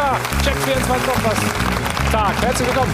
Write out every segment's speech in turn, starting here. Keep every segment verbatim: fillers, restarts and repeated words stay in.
Trainer, Check vierundzwanzig Kompass Tag. Herzlich willkommen.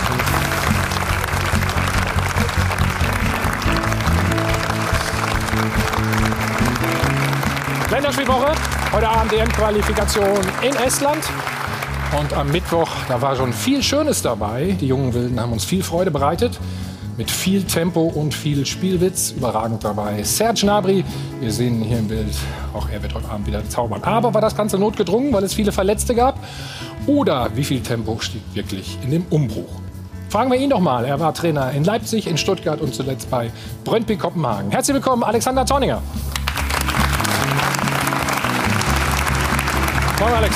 Länderspielwoche, heute Abend D M-Qualifikation in Estland. Und am Mittwoch, da war schon viel Schönes dabei. Die jungen Wilden haben uns viel Freude bereitet. Mit viel Tempo und viel Spielwitz. Überragend dabei Serge Gnabry. Wir sehen ihn hier im Bild. Auch er wird heute Abend wieder zaubern. Aber war das Ganze notgedrungen, weil es viele Verletzte gab? Oder wie viel Tempo steckt wirklich in dem Umbruch? Fragen wir ihn doch mal. Er war Trainer in Leipzig, in Stuttgart und zuletzt bei Brøndby Kopenhagen. Herzlich willkommen, Alexander Zorniger. Moin, Alex.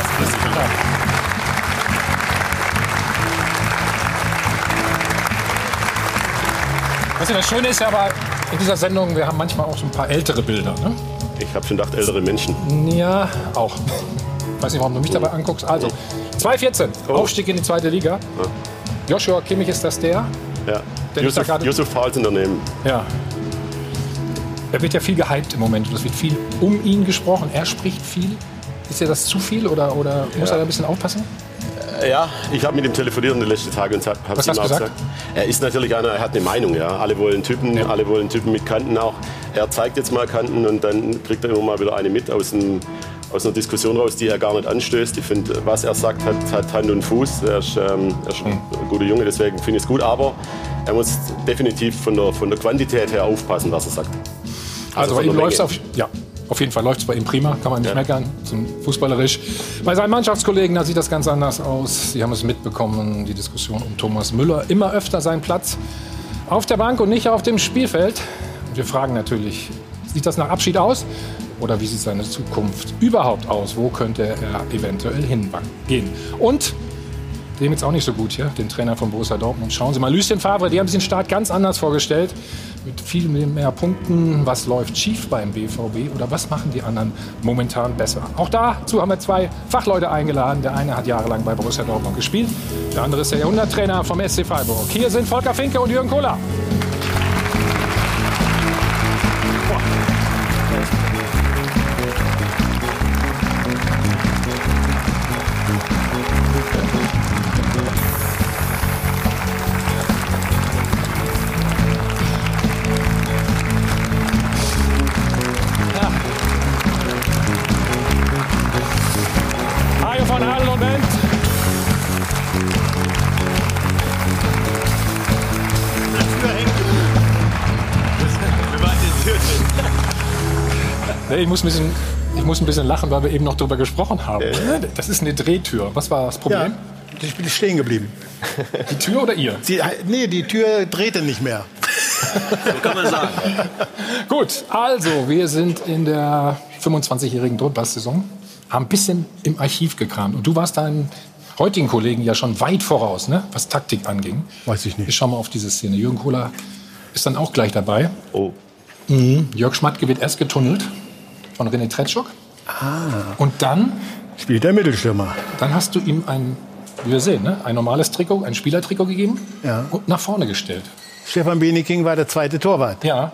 Weißt du, das Schöne ist ja aber in dieser Sendung, wir haben manchmal auch so ein paar ältere Bilder. Ne? Ich habe schon gedacht, ältere Menschen. Ja, auch. Ich weiß nicht, warum du mich dabei anguckst. Also, zweitausendvierzehn, oh. Aufstieg in die zweite Liga. Ja. Joshua Kimmich, ist das der? Ja, Yusuf, Yusuf Poulsen daneben. Ja. Er wird ja viel gehypt im Moment. Es wird viel um ihn gesprochen. Er spricht viel. Ist dir das zu viel oder, oder muss ja. er da ein bisschen aufpassen? Ja, ich habe mit ihm telefoniert in den letzten Tagen und habe es ihm auch gesagt. Er ist natürlich einer, er hat eine Meinung. Ja. Alle wollen Typen, ja. alle wollen Typen mit Kanten auch. Er zeigt jetzt mal Kanten und dann kriegt er immer mal wieder eine mit aus, dem, aus einer Diskussion raus, die er gar nicht anstößt. Ich finde, was er sagt, hat, hat Hand und Fuß. Er ist, ähm, er ist ein guter Junge, deswegen finde ich es gut. Aber er muss definitiv von der, von der Quantität her aufpassen, was er sagt. Also, also bei ihm läuft es auf... Ja. Auf jeden Fall läuft es bei ihm prima, kann man nicht ja. meckern, zum fußballerisch. Bei seinen Mannschaftskollegen, da sieht das ganz anders aus. Sie haben es mitbekommen, die Diskussion um Thomas Müller. Immer öfter sein Platz auf der Bank und nicht auf dem Spielfeld. Und wir fragen natürlich, sieht das nach Abschied aus? Oder wie sieht seine Zukunft überhaupt aus? Wo könnte er eventuell hingehen? Und dem jetzt auch nicht so gut hier, den Trainer von Borussia Dortmund. Schauen Sie mal, Lucien Favre, die haben sich den Start ganz anders vorgestellt. Mit viel mehr Punkten. Was läuft schief beim B V B oder was machen die anderen momentan besser? Auch dazu haben wir zwei Fachleute eingeladen. Der eine hat jahrelang bei Borussia Dortmund gespielt. Der andere ist der Jahrhunderttrainer vom S C Freiburg. Hier sind Volker Finke und Jürgen Kohler. Ich muss, ein bisschen, ich muss ein bisschen lachen, weil wir eben noch darüber gesprochen haben. Das ist eine Drehtür. Was war das Problem? Ja, ich bin stehen geblieben. Die Tür oder ihr? Sie, nee, die Tür drehte nicht mehr. So kann man sagen. Gut, also wir sind in der fünfundzwanzigjährigen Druckbass-Saison. Haben ein bisschen im Archiv gekramt. Und du warst deinen heutigen Kollegen ja schon weit voraus, ne? Was Taktik anging. Weiß ich nicht. Wir schauen mal auf diese Szene. Jürgen Kohler ist dann auch gleich dabei. Oh. Mhm. Jörg Schmatke wird erst getunnelt von René Tretschuk. Ah. Und dann spielt der Mittelstürmer. Dann hast du ihm ein, wie wir sehen, ne, ein normales Trikot, ein Spielertrikot gegeben ja. und nach vorne gestellt. Stefan Beniking war der zweite Torwart. Ja.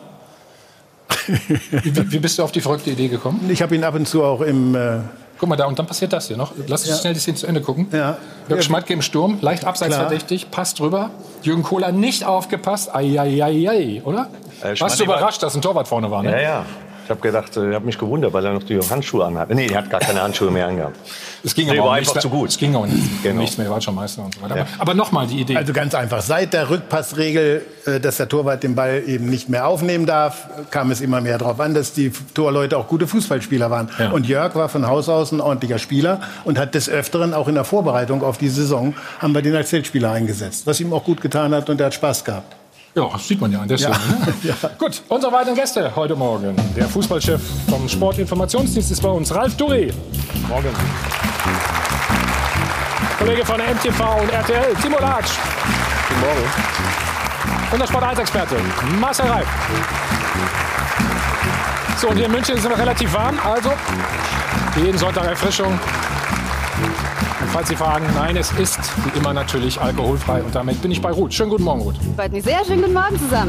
wie, wie bist du auf die verrückte Idee gekommen? Ich habe ihn ab und zu auch im... Äh Guck mal da, und dann passiert das hier noch. Lass uns ja. schnell die Szene zu Ende gucken. Ja. Jörg Schmatke im Sturm, leicht abseits Klar. verdächtig, passt drüber. Jürgen Kohler nicht aufgepasst. Ai, ai, ai, ai, oder? Äh, Warst du überrascht, dass ein Torwart vorne war? Ne? Ja, ja. Ich habe gedacht, ich habe mich gewundert, weil er noch die Handschuhe anhat. Nee, er hat gar keine Handschuhe mehr angehabt. Es ging nee, aber war auch einfach nicht, zu gut. Es ging auch nicht, genau. nichts mehr, er war schon Meister und so weiter. Ja. Aber, aber nochmal die Idee. Also ganz einfach, seit der Rückpassregel, dass der Torwart den Ball eben nicht mehr aufnehmen darf, kam es immer mehr darauf an, dass die Torleute auch gute Fußballspieler waren. Ja. Und Jörg war von Haus aus ein ordentlicher Spieler und hat des Öfteren, auch in der Vorbereitung auf die Saison, haben wir den als Feldspieler eingesetzt. Was ihm auch gut getan hat und er hat Spaß gehabt. Ja, das sieht man ja an der Stelle. Ja. Ja. Gut, unsere weiteren Gäste heute Morgen. Der Fußballchef vom Sportinformationsdienst ist bei uns, Ralf Duré. Morgen. Kollege von M T V und R T L, Timo Latsch. Guten Morgen. Und der Sport eins Experte, Marcel Reif. So, und hier in München ist es noch relativ warm, also jeden Sonntag Erfrischung. Und falls Sie fragen, nein, es ist wie immer natürlich alkoholfrei. Und damit bin ich bei Ruth. Schönen guten Morgen, Ruth. Freut mich sehr. Schönen guten Morgen zusammen.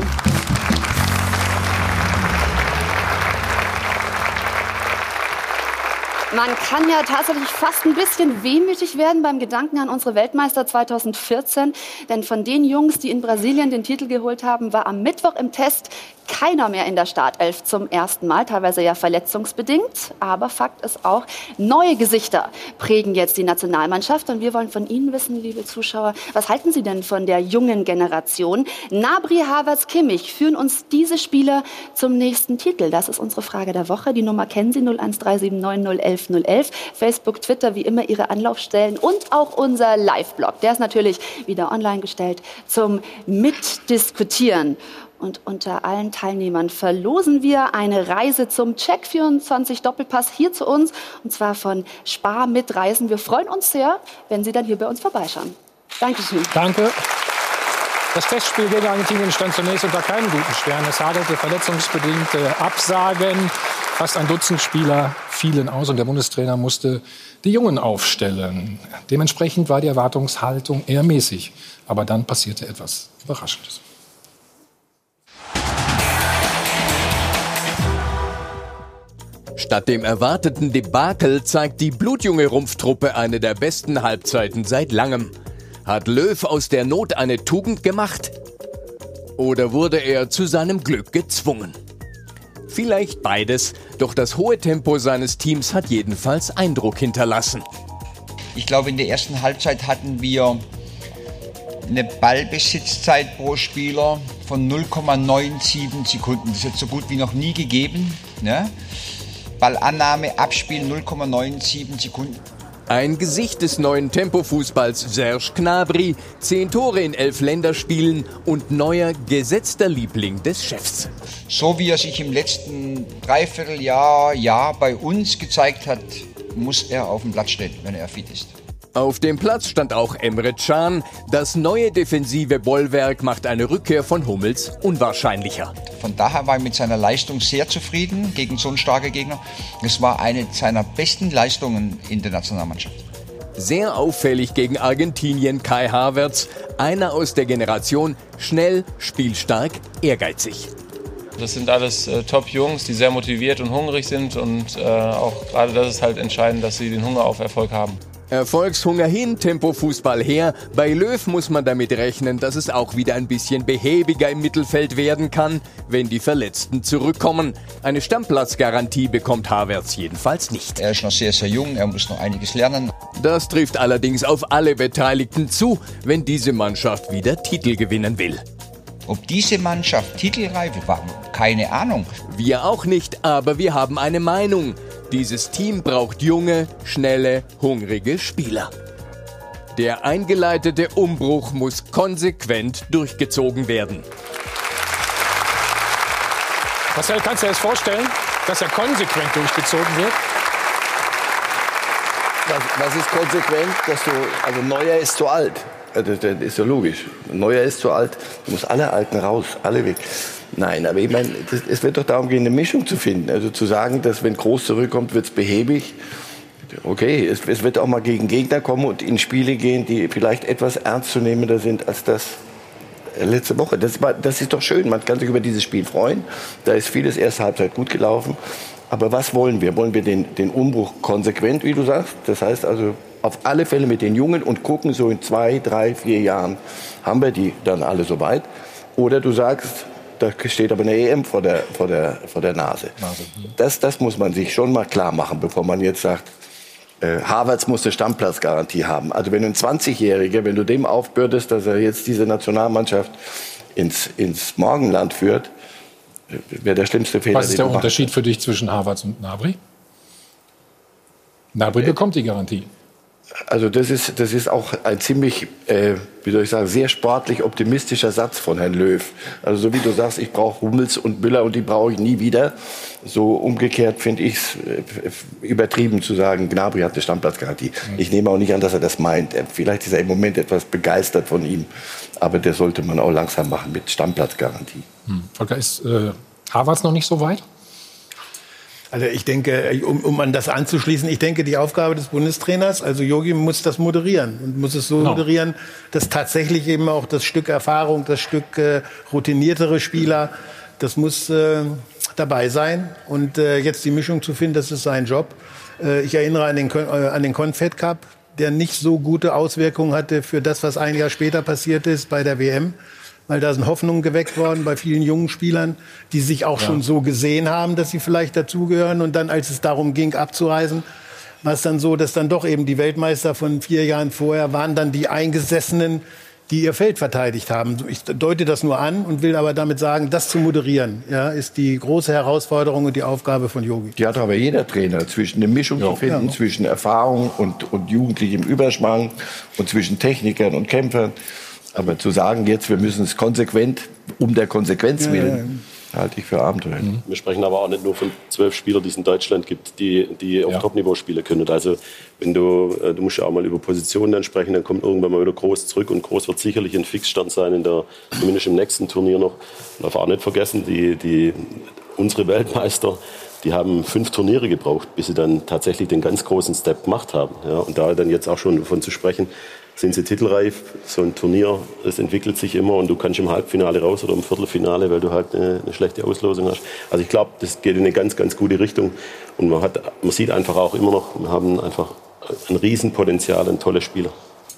Man kann ja tatsächlich fast ein bisschen wehmütig werden beim Gedanken an unsere Weltmeister zweitausendvierzehn. Denn von den Jungs, die in Brasilien den Titel geholt haben, war am Mittwoch im Test keiner mehr in der Startelf zum ersten Mal, teilweise ja verletzungsbedingt. Aber Fakt ist auch, neue Gesichter prägen jetzt die Nationalmannschaft. Und wir wollen von Ihnen wissen, liebe Zuschauer, was halten Sie denn von der jungen Generation? Gnabry, Havertz, Kimmich führen uns diese Spieler zum nächsten Titel. Das ist unsere Frage der Woche. Die Nummer kennen Sie, null eins drei sieben neun null eins null eins. Facebook, Twitter, wie immer Ihre Anlaufstellen. Und auch unser Live-Blog. Der ist natürlich wieder online gestellt zum Mitdiskutieren. Und unter allen Teilnehmern verlosen wir eine Reise zum Check vierundzwanzig Doppelpass hier zu uns. Und zwar von Spar mit Reisen. Wir freuen uns sehr, wenn Sie dann hier bei uns vorbeischauen. Dankeschön. Danke. Das Testspiel gegen Argentinien stand zunächst unter keinem guten Stern. Es hagelte verletzungsbedingte Absagen. Fast ein Dutzend Spieler fielen aus und der Bundestrainer musste die Jungen aufstellen. Dementsprechend war die Erwartungshaltung eher mäßig. Aber dann passierte etwas Überraschendes. Statt dem erwarteten Debakel zeigt die blutjunge Rumpftruppe eine der besten Halbzeiten seit langem. Hat Löw aus der Not eine Tugend gemacht? Oder wurde er zu seinem Glück gezwungen? Vielleicht beides, doch das hohe Tempo seines Teams hat jedenfalls Eindruck hinterlassen. Ich glaube, in der ersten Halbzeit hatten wir eine Ballbesitzzeit pro Spieler von null Komma siebenundneunzig Sekunden. Das ist jetzt so gut wie noch nie gegeben, ne? Ballannahme, Abspiel null Komma siebenundneunzig Sekunden. Ein Gesicht des neuen Tempofußballs, Serge Gnabry, zehn Tore in elf Länderspielen und neuer gesetzter Liebling des Chefs. So wie er sich im letzten Dreivierteljahr, Jahr bei uns gezeigt hat, muss er auf dem Platz stehen, wenn er fit ist. Auf dem Platz stand auch Emre Can. Das neue defensive Bollwerk macht eine Rückkehr von Hummels unwahrscheinlicher. Von daher war ich mit seiner Leistung sehr zufrieden gegen so einen starken Gegner. Es war eine seiner besten Leistungen in der Nationalmannschaft. Sehr auffällig gegen Argentinien Kai Havertz. Einer aus der Generation, schnell, spielstark, ehrgeizig. Das sind alles äh, Top-Jungs, die sehr motiviert und hungrig sind. Und äh, auch gerade das ist halt entscheidend, dass sie den Hunger auf Erfolg haben. Erfolgshunger hin, Tempofußball her. Bei Löw muss man damit rechnen, dass es auch wieder ein bisschen behäbiger im Mittelfeld werden kann, wenn die Verletzten zurückkommen. Eine Stammplatzgarantie bekommt Havertz jedenfalls nicht. Er ist noch sehr, sehr jung, er muss noch einiges lernen. Das trifft allerdings auf alle Beteiligten zu, wenn diese Mannschaft wieder Titel gewinnen will. Ob diese Mannschaft titelreif war, keine Ahnung. Wir auch nicht, aber wir haben eine Meinung. Dieses Team braucht junge, schnelle, hungrige Spieler. Der eingeleitete Umbruch muss konsequent durchgezogen werden. Marcel, kannst du dir das vorstellen, dass er konsequent durchgezogen wird? Was, was ist konsequent? Dass du, also Neuer ist zu alt. Das, das ist ja logisch. Neuer ist zu alt. Du musst alle Alten raus, alle weg. Nein, aber ich meine, das, es wird doch darum gehen, eine Mischung zu finden. Also zu sagen, dass wenn Groß zurückkommt, wird es behäbig. Okay, es, es wird auch mal gegen Gegner kommen und in Spiele gehen, die vielleicht etwas ernstzunehmender sind als das letzte Woche. Das, war, das ist doch schön. Man kann sich über dieses Spiel freuen. Da ist vieles erste Halbzeit gut gelaufen. Aber was wollen wir? Wollen wir den, den Umbruch konsequent, wie du sagst? Das heißt also auf alle Fälle mit den Jungen und gucken, so in zwei, drei, vier Jahren haben wir die dann alle so weit. Oder du sagst, da steht aber eine E M vor der, vor der, vor der Nase. Das, das muss man sich schon mal klar machen, bevor man jetzt sagt, äh, Havertz muss eine Stammplatzgarantie haben. Also wenn du ein zwanzigjähriger, wenn du dem aufbürdest, dass er jetzt diese Nationalmannschaft ins, ins Morgenland führt, wäre der schlimmste Fehler. Was ist der Unterschied für dich zwischen Havertz und Gnabry? Gnabry bekommt die Garantie. Also das ist, das ist auch ein ziemlich, äh, wie soll ich sagen, sehr sportlich optimistischer Satz von Herrn Löw. Also so wie du sagst, ich brauche Hummels und Müller und die brauche ich nie wieder. So umgekehrt finde ich es äh, übertrieben zu sagen, Gnabry hat eine Stammplatzgarantie. Mhm. Ich nehme auch nicht an, dass er das meint. Vielleicht ist er im Moment etwas begeistert von ihm. Aber das sollte man auch langsam machen mit Stammplatzgarantie. Mhm. Volker, ist äh, Havertz noch nicht so weit? Also ich denke, um, um an das anzuschließen, ich denke, die Aufgabe des Bundestrainers, also Jogi muss das moderieren und muss es so genau moderieren, dass tatsächlich eben auch das Stück Erfahrung, das Stück äh, routiniertere Spieler, das muss äh, dabei sein. Und äh, jetzt die Mischung zu finden, das ist sein Job. Äh, ich erinnere an den, äh, an den Confed Cup, der nicht so gute Auswirkungen hatte für das, was ein Jahr später passiert ist bei der W M. Weil da sind Hoffnungen geweckt worden bei vielen jungen Spielern, die sich auch ja. schon so gesehen haben, dass sie vielleicht dazugehören. Und dann, als es darum ging, abzureisen, war es dann so, dass dann doch eben die Weltmeister von vier Jahren vorher waren dann die Eingesessenen, die ihr Feld verteidigt haben. Ich deute das nur an und will aber damit sagen, das zu moderieren, ja, ist die große Herausforderung und die Aufgabe von Jogi. Die hat aber jeder Trainer, zwischen eine Mischung ja. zu finden, ja. zwischen Erfahrung und, und Jugendlichem Überschwang und zwischen Technikern und Kämpfern. Aber zu sagen jetzt, wir müssen es konsequent, um der Konsequenz willen, ja, ja. halte ich für Abenteuer. Mhm. Wir sprechen aber auch nicht nur von zwölf Spielern, die es in Deutschland gibt, die, die auf ja. Top-Niveau spielen können. Also wenn du, du musst ja auch mal über Positionen dann sprechen, dann kommt irgendwann mal wieder Groß zurück und Groß wird sicherlich ein Fixstern sein, in der, zumindest im nächsten Turnier noch. Man darf auch nicht vergessen, die, die, unsere Weltmeister, die haben fünf Turniere gebraucht, bis sie dann tatsächlich den ganz großen Step gemacht haben. Ja, und da dann jetzt auch schon davon zu sprechen, sind sie titelreif. So ein Turnier, das entwickelt sich immer und du kannst im Halbfinale raus oder im Viertelfinale, weil du halt eine, eine schlechte Auslosung hast. Also ich glaube, das geht in eine ganz, ganz gute Richtung. Und man, hat, man sieht einfach auch immer noch, wir haben einfach ein Riesenpotenzial, ein toller Spieler.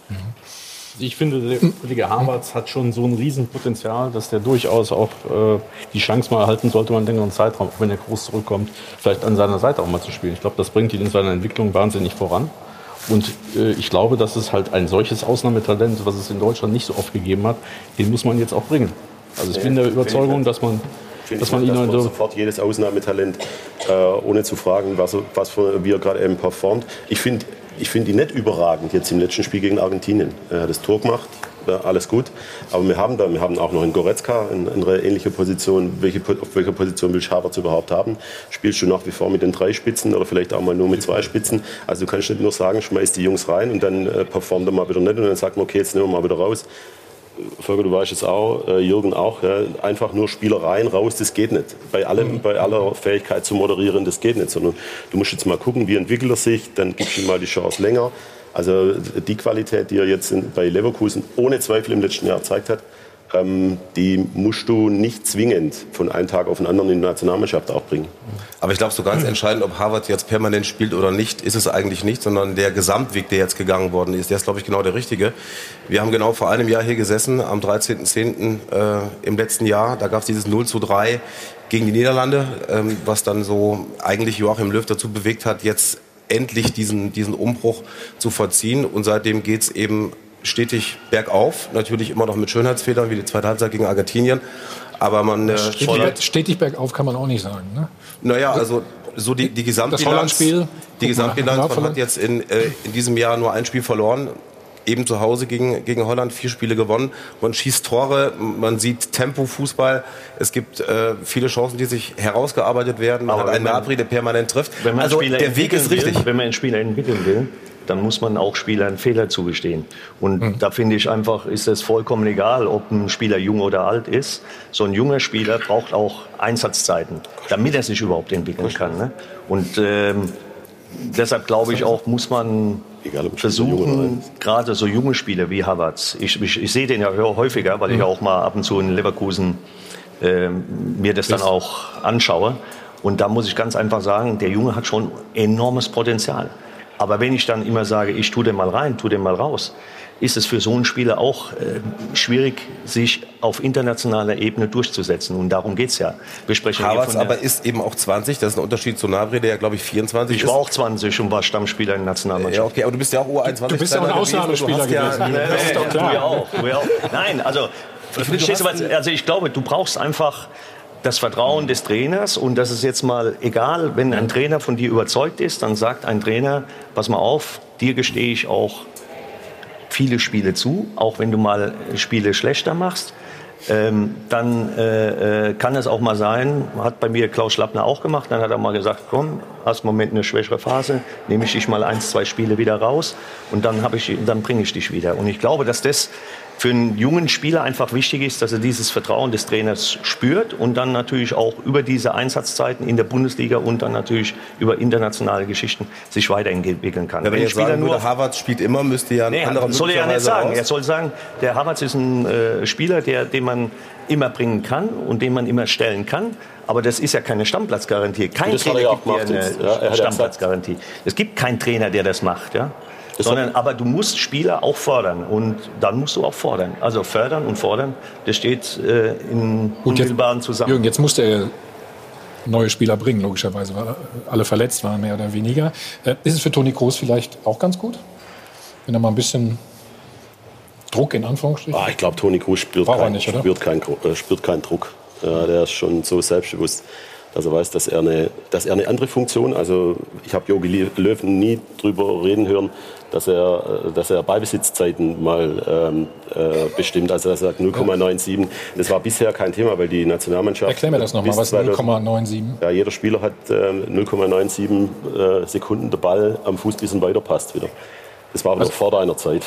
Ich finde, der Kollege Havertz hat schon so ein Riesenpotenzial, dass der durchaus auch äh, die Chance mal erhalten sollte, mal einen längeren Zeitraum, auch wenn er groß zurückkommt, vielleicht an seiner Seite auch mal zu spielen. Ich glaube, das bringt ihn in seiner Entwicklung wahnsinnig voran. Und äh, ich glaube, dass es halt ein solches Ausnahmetalent, was es in Deutschland nicht so oft gegeben hat, den muss man jetzt auch bringen. Also ich ja, bin der Überzeugung, dass man, dass man ihn dass man sofort jedes Ausnahmetalent, äh, ohne zu fragen, was, was für, wie er gerade eben performt. Ich finde ich find ihn nicht überragend jetzt im letzten Spiel gegen Argentinien. Er hat das Tor gemacht, alles gut. Aber wir haben da, wir haben auch noch einen Goretzka in, in einer ähnlichen Position. Welche, auf welcher Position will Havertz überhaupt haben? Spielst du nach wie vor mit den drei Spitzen oder vielleicht auch mal nur mit zwei Spitzen? Also du kannst nicht nur sagen, schmeiß die Jungs rein und dann äh, performt er mal wieder nicht und dann sagt man, okay, jetzt nehmen wir mal wieder raus. Volker, du weißt es auch, äh, Jürgen auch, ja, einfach nur Spieler rein, raus, das geht nicht. Bei allem, mhm. bei aller Fähigkeit zu moderieren, das geht nicht. Sondern du musst jetzt mal gucken, wie entwickelt er sich, dann gibst du ihm mal die Chance länger. Also die Qualität, die er jetzt bei Leverkusen ohne Zweifel im letzten Jahr gezeigt hat, ähm, die musst du nicht zwingend von einem Tag auf den anderen in die Nationalmannschaft auch bringen. Aber ich glaube, so ganz entscheidend, ob Havertz jetzt permanent spielt oder nicht, ist es eigentlich nicht, sondern der Gesamtweg, der jetzt gegangen worden ist, der ist, glaube ich, genau der richtige. Wir haben genau vor einem Jahr hier gesessen, am dreizehnten zehnten Äh, im letzten Jahr. Da gab es dieses null zu drei gegen die Niederlande, ähm, was dann so eigentlich Joachim Löw dazu bewegt hat, jetzt endlich diesen, diesen Umbruch zu vollziehen. Und seitdem geht es eben stetig bergauf. Natürlich immer noch mit Schönheitsfehlern, wie die zweite Halbzeit gegen Argentinien. Aber man... Äh, stetig, stetig bergauf kann man auch nicht sagen, ne? Naja, also so die, die Gesamtbilanz... Das Holland-Spiel. Die Gesamtbilanz, man hat jetzt in, äh, in diesem Jahr nur ein Spiel verloren. Eben zu Hause gegen, gegen Holland, vier Spiele gewonnen. Man schießt Tore, man sieht Tempo-Fußball. Es gibt äh, viele Chancen, die sich herausgearbeitet werden. Man Aber hat einen Nabri, der permanent trifft. Wenn man also Spieler der Weg ist richtig. Will, wenn man einen Spieler entwickeln will, dann muss man auch Spielern Fehler zugestehen. Und mhm. da finde ich einfach, ist es vollkommen egal, ob ein Spieler jung oder alt ist. So ein junger Spieler braucht auch Einsatzzeiten, damit er sich überhaupt entwickeln kann. Ne? Und ähm, deshalb glaube ich auch, muss man versuchen, gerade so junge Spieler wie Havertz, ich, ich, ich sehe den ja häufiger, weil ich ja auch mal ab und zu in Leverkusen äh, mir das dann auch anschaue. Und da muss ich ganz einfach sagen, der Junge hat schon enormes Potenzial. Aber wenn ich dann immer sage, ich tue den mal rein, tue den mal raus, ist es für so einen Spieler auch äh, schwierig, sich auf internationaler Ebene durchzusetzen. Und darum geht's ja. Wir sprechen Havertz aber ist eben auch zwanzig, das ist ein Unterschied zu Gnabry, der ja, glaube ich, vierundzwanzig ist. Ich war auch zwanzig und war Stammspieler in der Nationalmannschaft. Ja, okay, aber du bist ja auch U einundzwanzig. Du bist ja auch ein Ausnahmespieler gewesen. Ja, nee, das ist doch klar. Du auch, du auch. Nein, also ich, verstehst du, was, also ich glaube, du brauchst einfach das Vertrauen des Trainers, und das ist jetzt mal egal, wenn ein Trainer von dir überzeugt ist, dann sagt ein Trainer, pass mal auf, dir gestehe ich auch viele Spiele zu, auch wenn du mal Spiele schlechter machst. Ähm, dann äh, äh, kann es auch mal sein, hat bei mir Klaus Schlappner auch gemacht, dann hat er mal gesagt, komm, hast im Moment eine schwächere Phase, nehme ich dich mal eins, zwei Spiele wieder raus und dann, hab ich, dann bringe ich dich wieder. Und ich glaube, dass das für einen jungen Spieler einfach wichtig ist, dass er dieses Vertrauen des Trainers spürt und dann natürlich auch über diese Einsatzzeiten in der Bundesliga und dann natürlich über internationale Geschichten sich weiterentwickeln kann. Ja, wenn, wenn der Spieler nur Havertz spielt immer, müsste ja ein nee, anderer soll er ja nicht sagen. Raus. Er soll sagen, der Havertz ist ein äh, Spieler, der, den man immer bringen kann und den man immer stellen kann. Aber das ist ja keine Stammplatzgarantie. Kein Trainer gibt dir eine ja, Stammplatzgarantie. Es gibt keinen Trainer, der das macht. Ja? Sondern, aber du musst Spieler auch fördern und dann musst du auch fordern. Also fördern und fordern, das steht äh, in unmittelbaren Zusammenhang. Jürgen, jetzt muss der neue Spieler bringen, logischerweise, weil alle verletzt waren, mehr oder weniger. Äh, ist es für Toni Kroos vielleicht auch ganz gut, wenn er mal ein bisschen Druck in Anführungsstrichen? Ah, ich glaube, Toni Kroos spürt, kein, nicht, spürt, kein, äh, spürt keinen Druck. Ja, der ist schon so selbstbewusst, dass er weiß, dass er eine, dass er eine andere Funktion, also ich habe Jogi Löw nie drüber reden hören, dass er, dass er Ballbesitzzeiten mal ähm, äh, bestimmt, also er sagt null Komma siebenundneunzig. Das war bisher kein Thema, weil die Nationalmannschaft... Erklär mir das nochmal, was ist null Komma siebenundneunzig? Ja, jeder Spieler hat äh, null Komma siebenundneunzig äh, Sekunden der Ball am Fuß, bis er weiterpasst wieder. Das war aber noch vor deiner Zeit.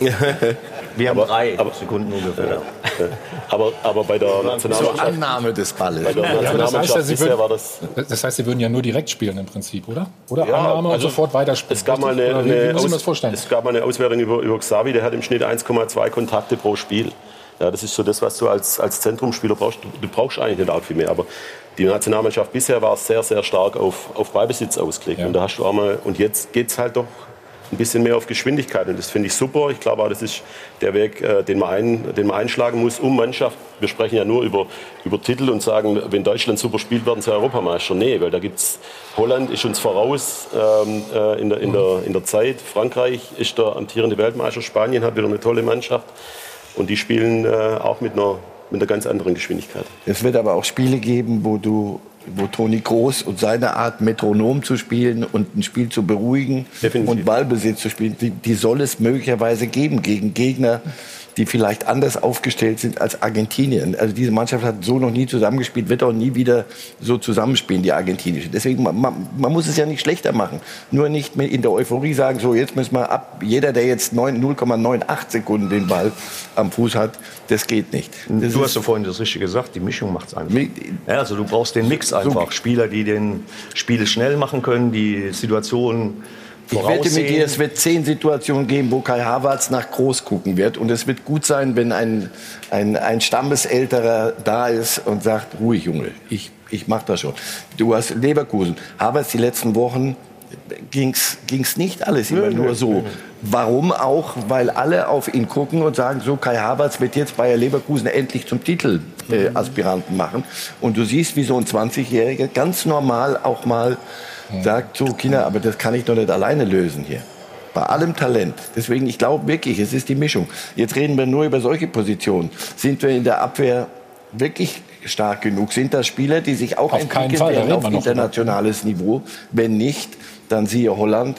Wir haben aber, drei aber, Sekunden ungefähr. Ja. Aber, aber bei der Nationalmannschaft... So Annahme des Balles. Bei der ja, Nationalmannschaft das heißt, ja, bisher würden, war das... Das heißt, Sie würden ja nur direkt spielen im Prinzip, oder? Oder ja, Annahme also und sofort weiterspielen. Es gab mal eine, wie, wie eine, muss ich mir das Aus, vorstellen? es gab mal eine Auswertung über, über Xavi, der hat im Schnitt eins Komma zwei Kontakte pro Spiel. Ja, das ist so das, was du als, als Zentrumsspieler brauchst. Du, du brauchst eigentlich nicht arg viel mehr, aber die Nationalmannschaft bisher war sehr, sehr stark auf, auf Ballbesitz ausgelegt. Ja. Und da hast du auch mal, und jetzt geht es halt doch ein bisschen mehr auf Geschwindigkeit. Und das finde ich super. Ich glaube auch, das ist der Weg, äh, den, man ein, den man einschlagen muss, um Mannschaft. Wir sprechen ja nur über, über Titel und sagen, wenn Deutschland super spielt, werden sie Europameister. Nee, weil da gibt's, Holland ist uns voraus ähm, äh, in, der, in, der, in der Zeit. Frankreich ist der amtierende Weltmeister. Spanien hat wieder eine tolle Mannschaft. Und die spielen äh, auch mit einer, mit einer ganz anderen Geschwindigkeit. Es wird aber auch Spiele geben, wo du wo Toni Kroos und seine Art, Metronom zu spielen und ein Spiel zu beruhigen Definitiv. Und Ballbesitz zu spielen, die, die soll es möglicherweise geben gegen Gegner, die vielleicht anders aufgestellt sind als Argentinien. Also diese Mannschaft hat so noch nie zusammengespielt, wird auch nie wieder so zusammenspielen, die argentinische. Deswegen, man, man muss es ja nicht schlechter machen. Nur nicht in der Euphorie sagen, so jetzt müssen wir ab, jeder, der jetzt null Komma achtundneunzig Sekunden den Ball am Fuß hat, das geht nicht. Das du hast ja vorhin das Richtige gesagt, die Mischung macht's einfach. Ja, also du brauchst den Mix einfach. Spieler, die den Spiel schnell machen können, die Situationen Ich wette mit dir, es wird zehn Situationen geben, wo Kai Havertz nach Kroos gucken wird. Und es wird gut sein, wenn ein, ein, ein Stammesälterer da ist und sagt, ruhig, Junge, ich, ich mach das schon. Du hast Leverkusen. Havertz die letzten Wochen ging's, ging's nicht alles immer nur so. Warum auch? Weil alle auf ihn gucken und sagen, so Kai Havertz wird jetzt Bayer Leverkusen endlich zum Titelaspiranten äh, machen. Und du siehst, wie so ein zwanzigjähriger ganz normal auch mal sagt, so Kinder, aber das kann ich doch nicht alleine lösen hier. Bei allem Talent. Deswegen, ich glaube wirklich, es ist die Mischung. Jetzt reden wir nur über solche Positionen. Sind wir in der Abwehr wirklich stark genug? Sind das Spieler, die sich auch auf entwickeln Fall, werden auf internationales Niveau? Wenn nicht, dann siehe Holland,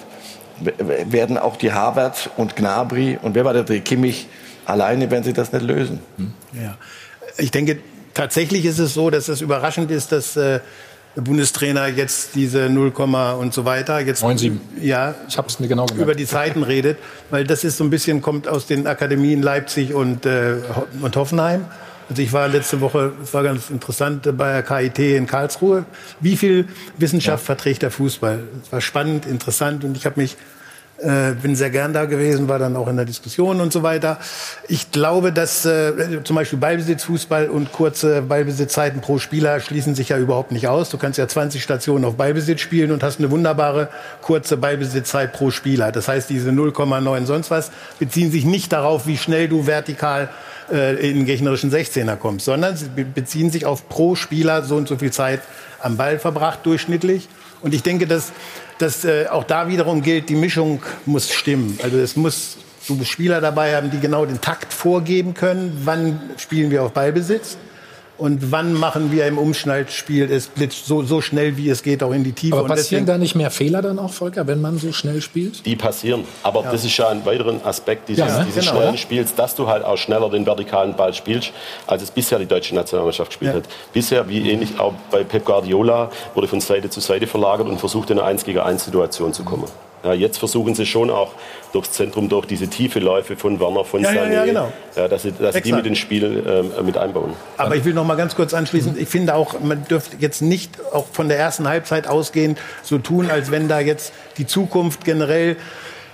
werden auch die Havertz und Gnabry und wer war der Kimmich, alleine werden sie das nicht lösen. Ja. Ich denke, tatsächlich ist es so, dass es überraschend ist, dass äh, der Bundestrainer jetzt diese null, und so weiter jetzt neun sieben. Ja, ich habe es mir genau gemerkt. Über die Zeiten redet, weil das ist so ein bisschen kommt aus den Akademien Leipzig und äh, und Hoffenheim. Also ich war letzte Woche, es war ganz interessant bei der K I T in Karlsruhe. Wie viel Wissenschaft ja. verträgt der Fußball? Es war spannend, interessant und ich habe mich Äh, bin sehr gern da gewesen, war dann auch in der Diskussion und so weiter. Ich glaube, dass äh, zum Beispiel Ballbesitzfußball und kurze Ballbesitzzeiten pro Spieler schließen sich ja überhaupt nicht aus. Du kannst ja zwanzig Stationen auf Ballbesitz spielen und hast eine wunderbare kurze Ballbesitzzeit pro Spieler. Das heißt, diese null Komma neun sonst was beziehen sich nicht darauf, wie schnell du vertikal äh, in den gegnerischen sechzehner kommst, sondern sie beziehen sich auf pro Spieler so und so viel Zeit am Ball verbracht durchschnittlich. Und ich denke, dass dass äh, auch da wiederum gilt, die Mischung muss stimmen. Also es muss, du musst Spieler dabei haben, die genau den Takt vorgeben können. Wann spielen wir auf Ballbesitz? Und wann machen wir im Umschnallspiel es blitzt so, so schnell, wie es geht, auch in die Tiefe. Aber und passieren deswegen, da nicht mehr Fehler dann auch, Volker, wenn man so schnell spielt? Die passieren. Aber ja. das ist ja ein weiterer Aspekt dieses, ja, ne? dieses genau, schnellen ja. Spiels, dass du halt auch schneller den vertikalen Ball spielst, als es bisher die deutsche Nationalmannschaft gespielt ja. hat. Bisher, wie ähnlich auch bei Pep Guardiola, wurde von Seite zu Seite verlagert und versucht, in eine eins gegen eins Situation zu kommen. Ja, jetzt versuchen sie schon auch durchs Zentrum, durch diese tiefe Läufe von Werner, von ja, Sané, ja, ja, genau. ja, dass sie, dass sie die mit ins Spiel ähm, mit einbauen. Aber ich will noch mal ganz kurz anschließen. Ich finde auch, man dürfte jetzt nicht auch von der ersten Halbzeit ausgehen, so tun, als wenn da jetzt die Zukunft generell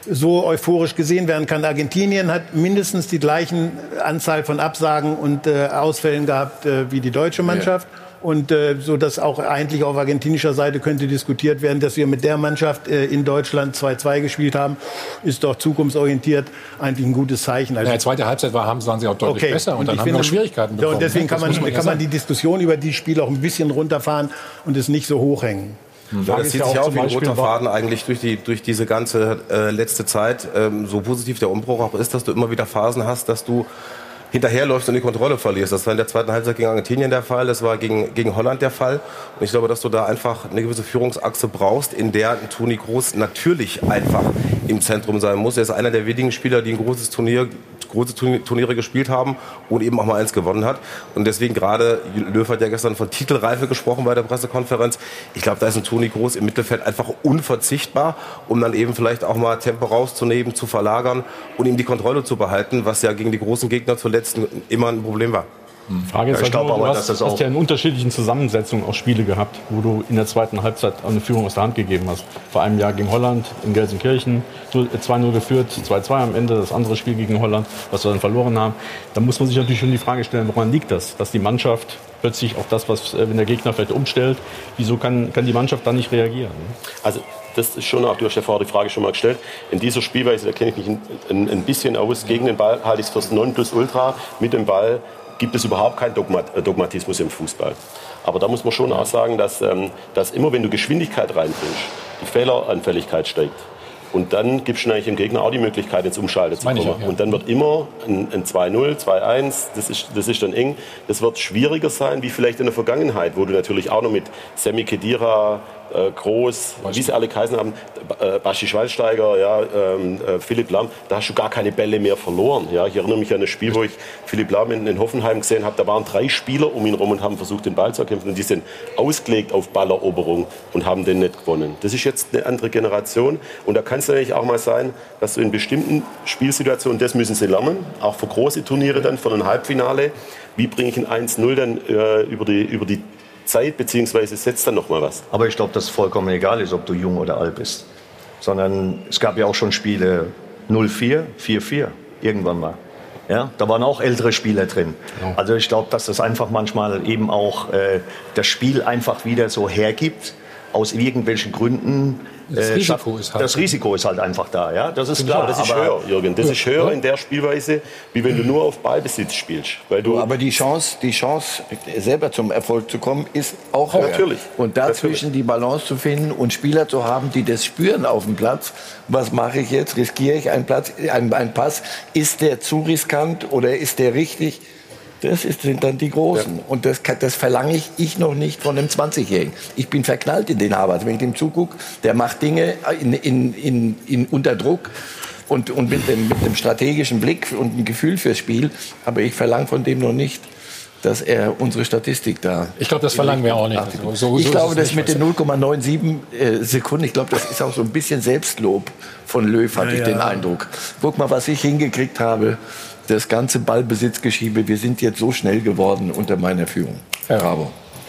so euphorisch gesehen werden kann. Argentinien hat mindestens die gleichen Anzahl von Absagen und äh, Ausfällen gehabt äh, wie die deutsche Mannschaft. Ja. Und äh, so dass auch eigentlich auf argentinischer Seite könnte diskutiert werden, dass wir mit der Mannschaft äh, in Deutschland zwei zwei gespielt haben, ist doch zukunftsorientiert eigentlich ein gutes Zeichen. Also, ja, die zweite Halbzeit war, haben, waren sie auch deutlich okay. besser und, und dann haben wir noch Schwierigkeiten bekommen. Ja, und deswegen kann man, man kann man die Diskussion über die Spiele auch ein bisschen runterfahren und es nicht so hochhängen. Ja, das zieht sich auch wie ein roter Faden eigentlich durch, die, durch diese ganze äh, letzte Zeit. Ähm, so positiv der Umbruch auch ist, dass du immer wieder Phasen hast, dass du hinterherläufst und die Kontrolle verlierst. Das war in der zweiten Halbzeit gegen Argentinien der Fall, das war gegen, gegen Holland der Fall. Und ich glaube, dass du da einfach eine gewisse Führungsachse brauchst, in der Toni Kroos natürlich einfach im Zentrum sein muss. Er ist einer der wenigen Spieler, die ein großes Turnier, große Turniere gespielt haben und eben auch mal eins gewonnen hat. Und deswegen gerade, Löw hat ja gestern von Titelreife gesprochen bei der Pressekonferenz. Ich glaube, da ist ein Toni Kroos im Mittelfeld einfach unverzichtbar, um dann eben vielleicht auch mal Tempo rauszunehmen, zu verlagern und ihm die Kontrolle zu behalten, was ja gegen die großen Gegner zuletzt immer ein Problem war. Frage ist ja, halt nur, du hast, das hast ja in unterschiedlichen Zusammensetzungen auch Spiele gehabt, wo du in der zweiten Halbzeit eine Führung aus der Hand gegeben hast. Vor einem Jahr gegen Holland in Gelsenkirchen zwei null geführt, zwei zwei am Ende, das andere Spiel gegen Holland, was wir dann verloren haben. Da muss man sich natürlich schon die Frage stellen, woran liegt das? Dass die Mannschaft plötzlich auf das, was wenn der Gegner vielleicht umstellt, wieso kann, kann die Mannschaft da nicht reagieren? Also das ist schon auch, du hast ja vorher die Frage schon mal gestellt, in dieser Spielweise, da kenne ich mich ein, ein, ein bisschen aus, gegen den Ball halte ich es fürs Nonplusultra, mit dem Ball gibt es überhaupt keinen Dogmat, Dogmatismus im Fußball. Aber da muss man schon auch sagen, dass, ähm, dass immer wenn du Geschwindigkeit reinbringst, die Fehleranfälligkeit steigt. Und dann gibst du eigentlich dem Gegner auch die Möglichkeit, ins Umschalten zu kommen. Auch, ja. Und dann wird immer ein, ein zwei null, zwei eins, das ist, das ist dann eng. Das wird schwieriger sein, wie vielleicht in der Vergangenheit, wo du natürlich auch noch mit Sami Khedira, äh, Groß, wie sie alle geheißen haben, äh, Basti Schweinsteiger, ja, ähm, äh, Philipp Lahm, da hast du gar keine Bälle mehr verloren. Ja. Ich erinnere mich an ein Spiel, wo ich Philipp Lahm in, in Hoffenheim gesehen habe, da waren drei Spieler um ihn rum und haben versucht, den Ball zu erkämpfen. Und die sind ausgelegt auf Balleroberung und haben den nicht gewonnen. Das ist jetzt eine andere Generation. Und da kann es natürlich auch mal sein, dass du in bestimmten Spielsituationen, das müssen sie lernen, auch für große Turniere dann, für ein Halbfinale, wie bringe ich ein eins null dann äh, über die, über die Zeit, beziehungsweise setzt dann noch mal was. Aber ich glaube, dass es vollkommen egal ist, ob du jung oder alt bist. Sondern es gab ja auch schon Spiele null vier, vier vier, irgendwann mal. Ja, da waren auch ältere Spieler drin. Ja. Also ich glaube, dass das einfach manchmal eben auch äh, das Spiel einfach wieder so hergibt, aus irgendwelchen Gründen. Das äh, Risiko ist halt. Das Risiko ist halt einfach da, ja. Das ist genau, klar. Das ist höher, Jürgen. Das ist höher in der Spielweise, wie wenn du nur auf Ballbesitz spielst. Weil du aber die Chance, die Chance, selber zum Erfolg zu kommen, ist auch höher. Natürlich. Und dazwischen natürlich die Balance zu finden und Spieler zu haben, die das spüren auf dem Platz. Was mache ich jetzt? Riskiere ich einen Platz, einen, einen Pass? Ist der zu riskant oder ist der richtig? Das ist, sind dann die Großen. Ja. Und das, das verlange ich, ich noch nicht von einem zwanzigjährigen. Ich bin verknallt in den Harvard. Wenn ich dem zugucke, der macht Dinge in, in, in, in unter Druck und, und mit, dem, mit dem strategischen Blick und einem Gefühl fürs Spiel. Aber ich verlange von dem noch nicht, dass er unsere Statistik da... Ich glaube, das verlangen wir auch nicht. Also, so, ich so glaube, das mit den null Komma siebenundneunzig äh, Sekunden, ich glaube, das ist auch so ein bisschen Selbstlob von Löw, hatte ja, ich ja. den Eindruck. Guck mal, was ich hingekriegt habe. Das ganze Ballbesitzgeschiebe, wir sind jetzt so schnell geworden unter meiner Führung. Ja. Bravo.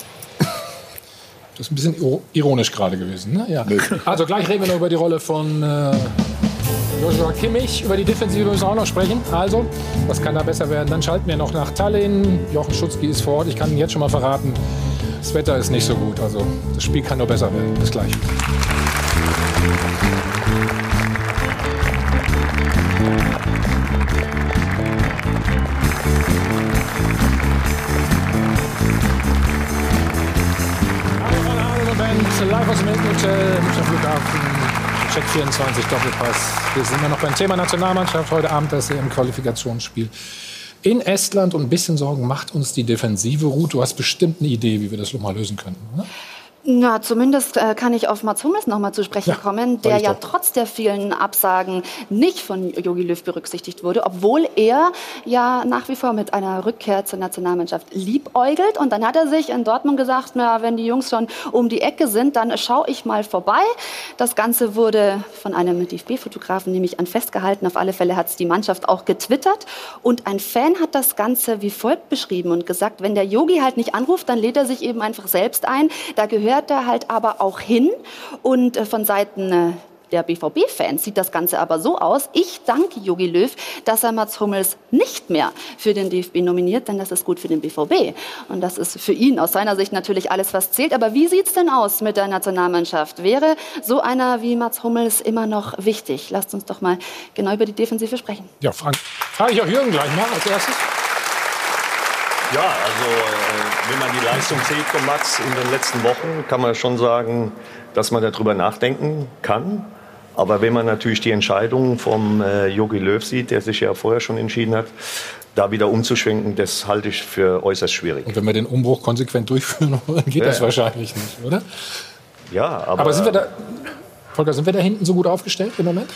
Das ist ein bisschen ironisch gerade gewesen. Ne? Ja. Also gleich reden wir noch über die Rolle von äh, Joshua Kimmich. Über die Defensive müssen wir auch noch sprechen. Also, was kann da besser werden? Dann schalten wir noch nach Tallinn. Jochen Schutzki ist vor Ort. Ich kann Ihnen jetzt schon mal verraten, das Wetter ist nicht so gut. Also das Spiel kann nur besser werden. Bis gleich. Live aus dem Hilton Hotel, Münchner Flughafen, Check vierundzwanzig, Doppelpass. Wir sind ja noch beim Thema Nationalmannschaft. Heute Abend das E M-Qualifikationsspiel in Estland. Und ein bisschen Sorgen macht uns die Defensive. Ruth, du hast bestimmt eine Idee, wie wir das noch mal lösen könnten, oder? Na, zumindest äh, kann ich auf Mats Hummels noch mal zu sprechen ja, kommen, der ja trotz der vielen Absagen nicht von Jogi Löw berücksichtigt wurde, obwohl er ja nach wie vor mit einer Rückkehr zur Nationalmannschaft liebäugelt. Und dann hat er sich in Dortmund gesagt, na, wenn die Jungs schon um die Ecke sind, dann schaue ich mal vorbei. Das Ganze wurde von einem D F B-Fotografen nämlich an festgehalten. Auf alle Fälle hat es die Mannschaft auch getwittert. Und ein Fan hat das Ganze wie folgt beschrieben und gesagt, wenn der Jogi halt nicht anruft, dann lädt er sich eben einfach selbst ein. Da gehört er halt aber auch hin und von Seiten der B V B-Fans sieht das Ganze aber so aus: Ich danke Jogi Löw, dass er Mats Hummels nicht mehr für den D F B nominiert, denn das ist gut für den B V B. Und das ist für ihn aus seiner Sicht natürlich alles, was zählt. Aber wie sieht's denn aus mit der Nationalmannschaft? Wäre so einer wie Mats Hummels immer noch wichtig? Lasst uns doch mal genau über die Defensive sprechen. Ja, frage frag ich auch Jürgen gleich mal als erstes. Ja, also äh, wenn man die Leistung sieht von Mats in den letzten Wochen, kann man schon sagen, dass man darüber nachdenken kann. Aber wenn man natürlich die Entscheidung vom äh, Jogi Löw sieht, der sich ja vorher schon entschieden hat, da wieder umzuschwenken, das halte ich für äußerst schwierig. Und wenn wir den Umbruch konsequent durchführen wollen, geht ja, das wahrscheinlich nicht, oder? Ja, aber... Aber sind wir da, Volker, sind wir da hinten so gut aufgestellt im Moment?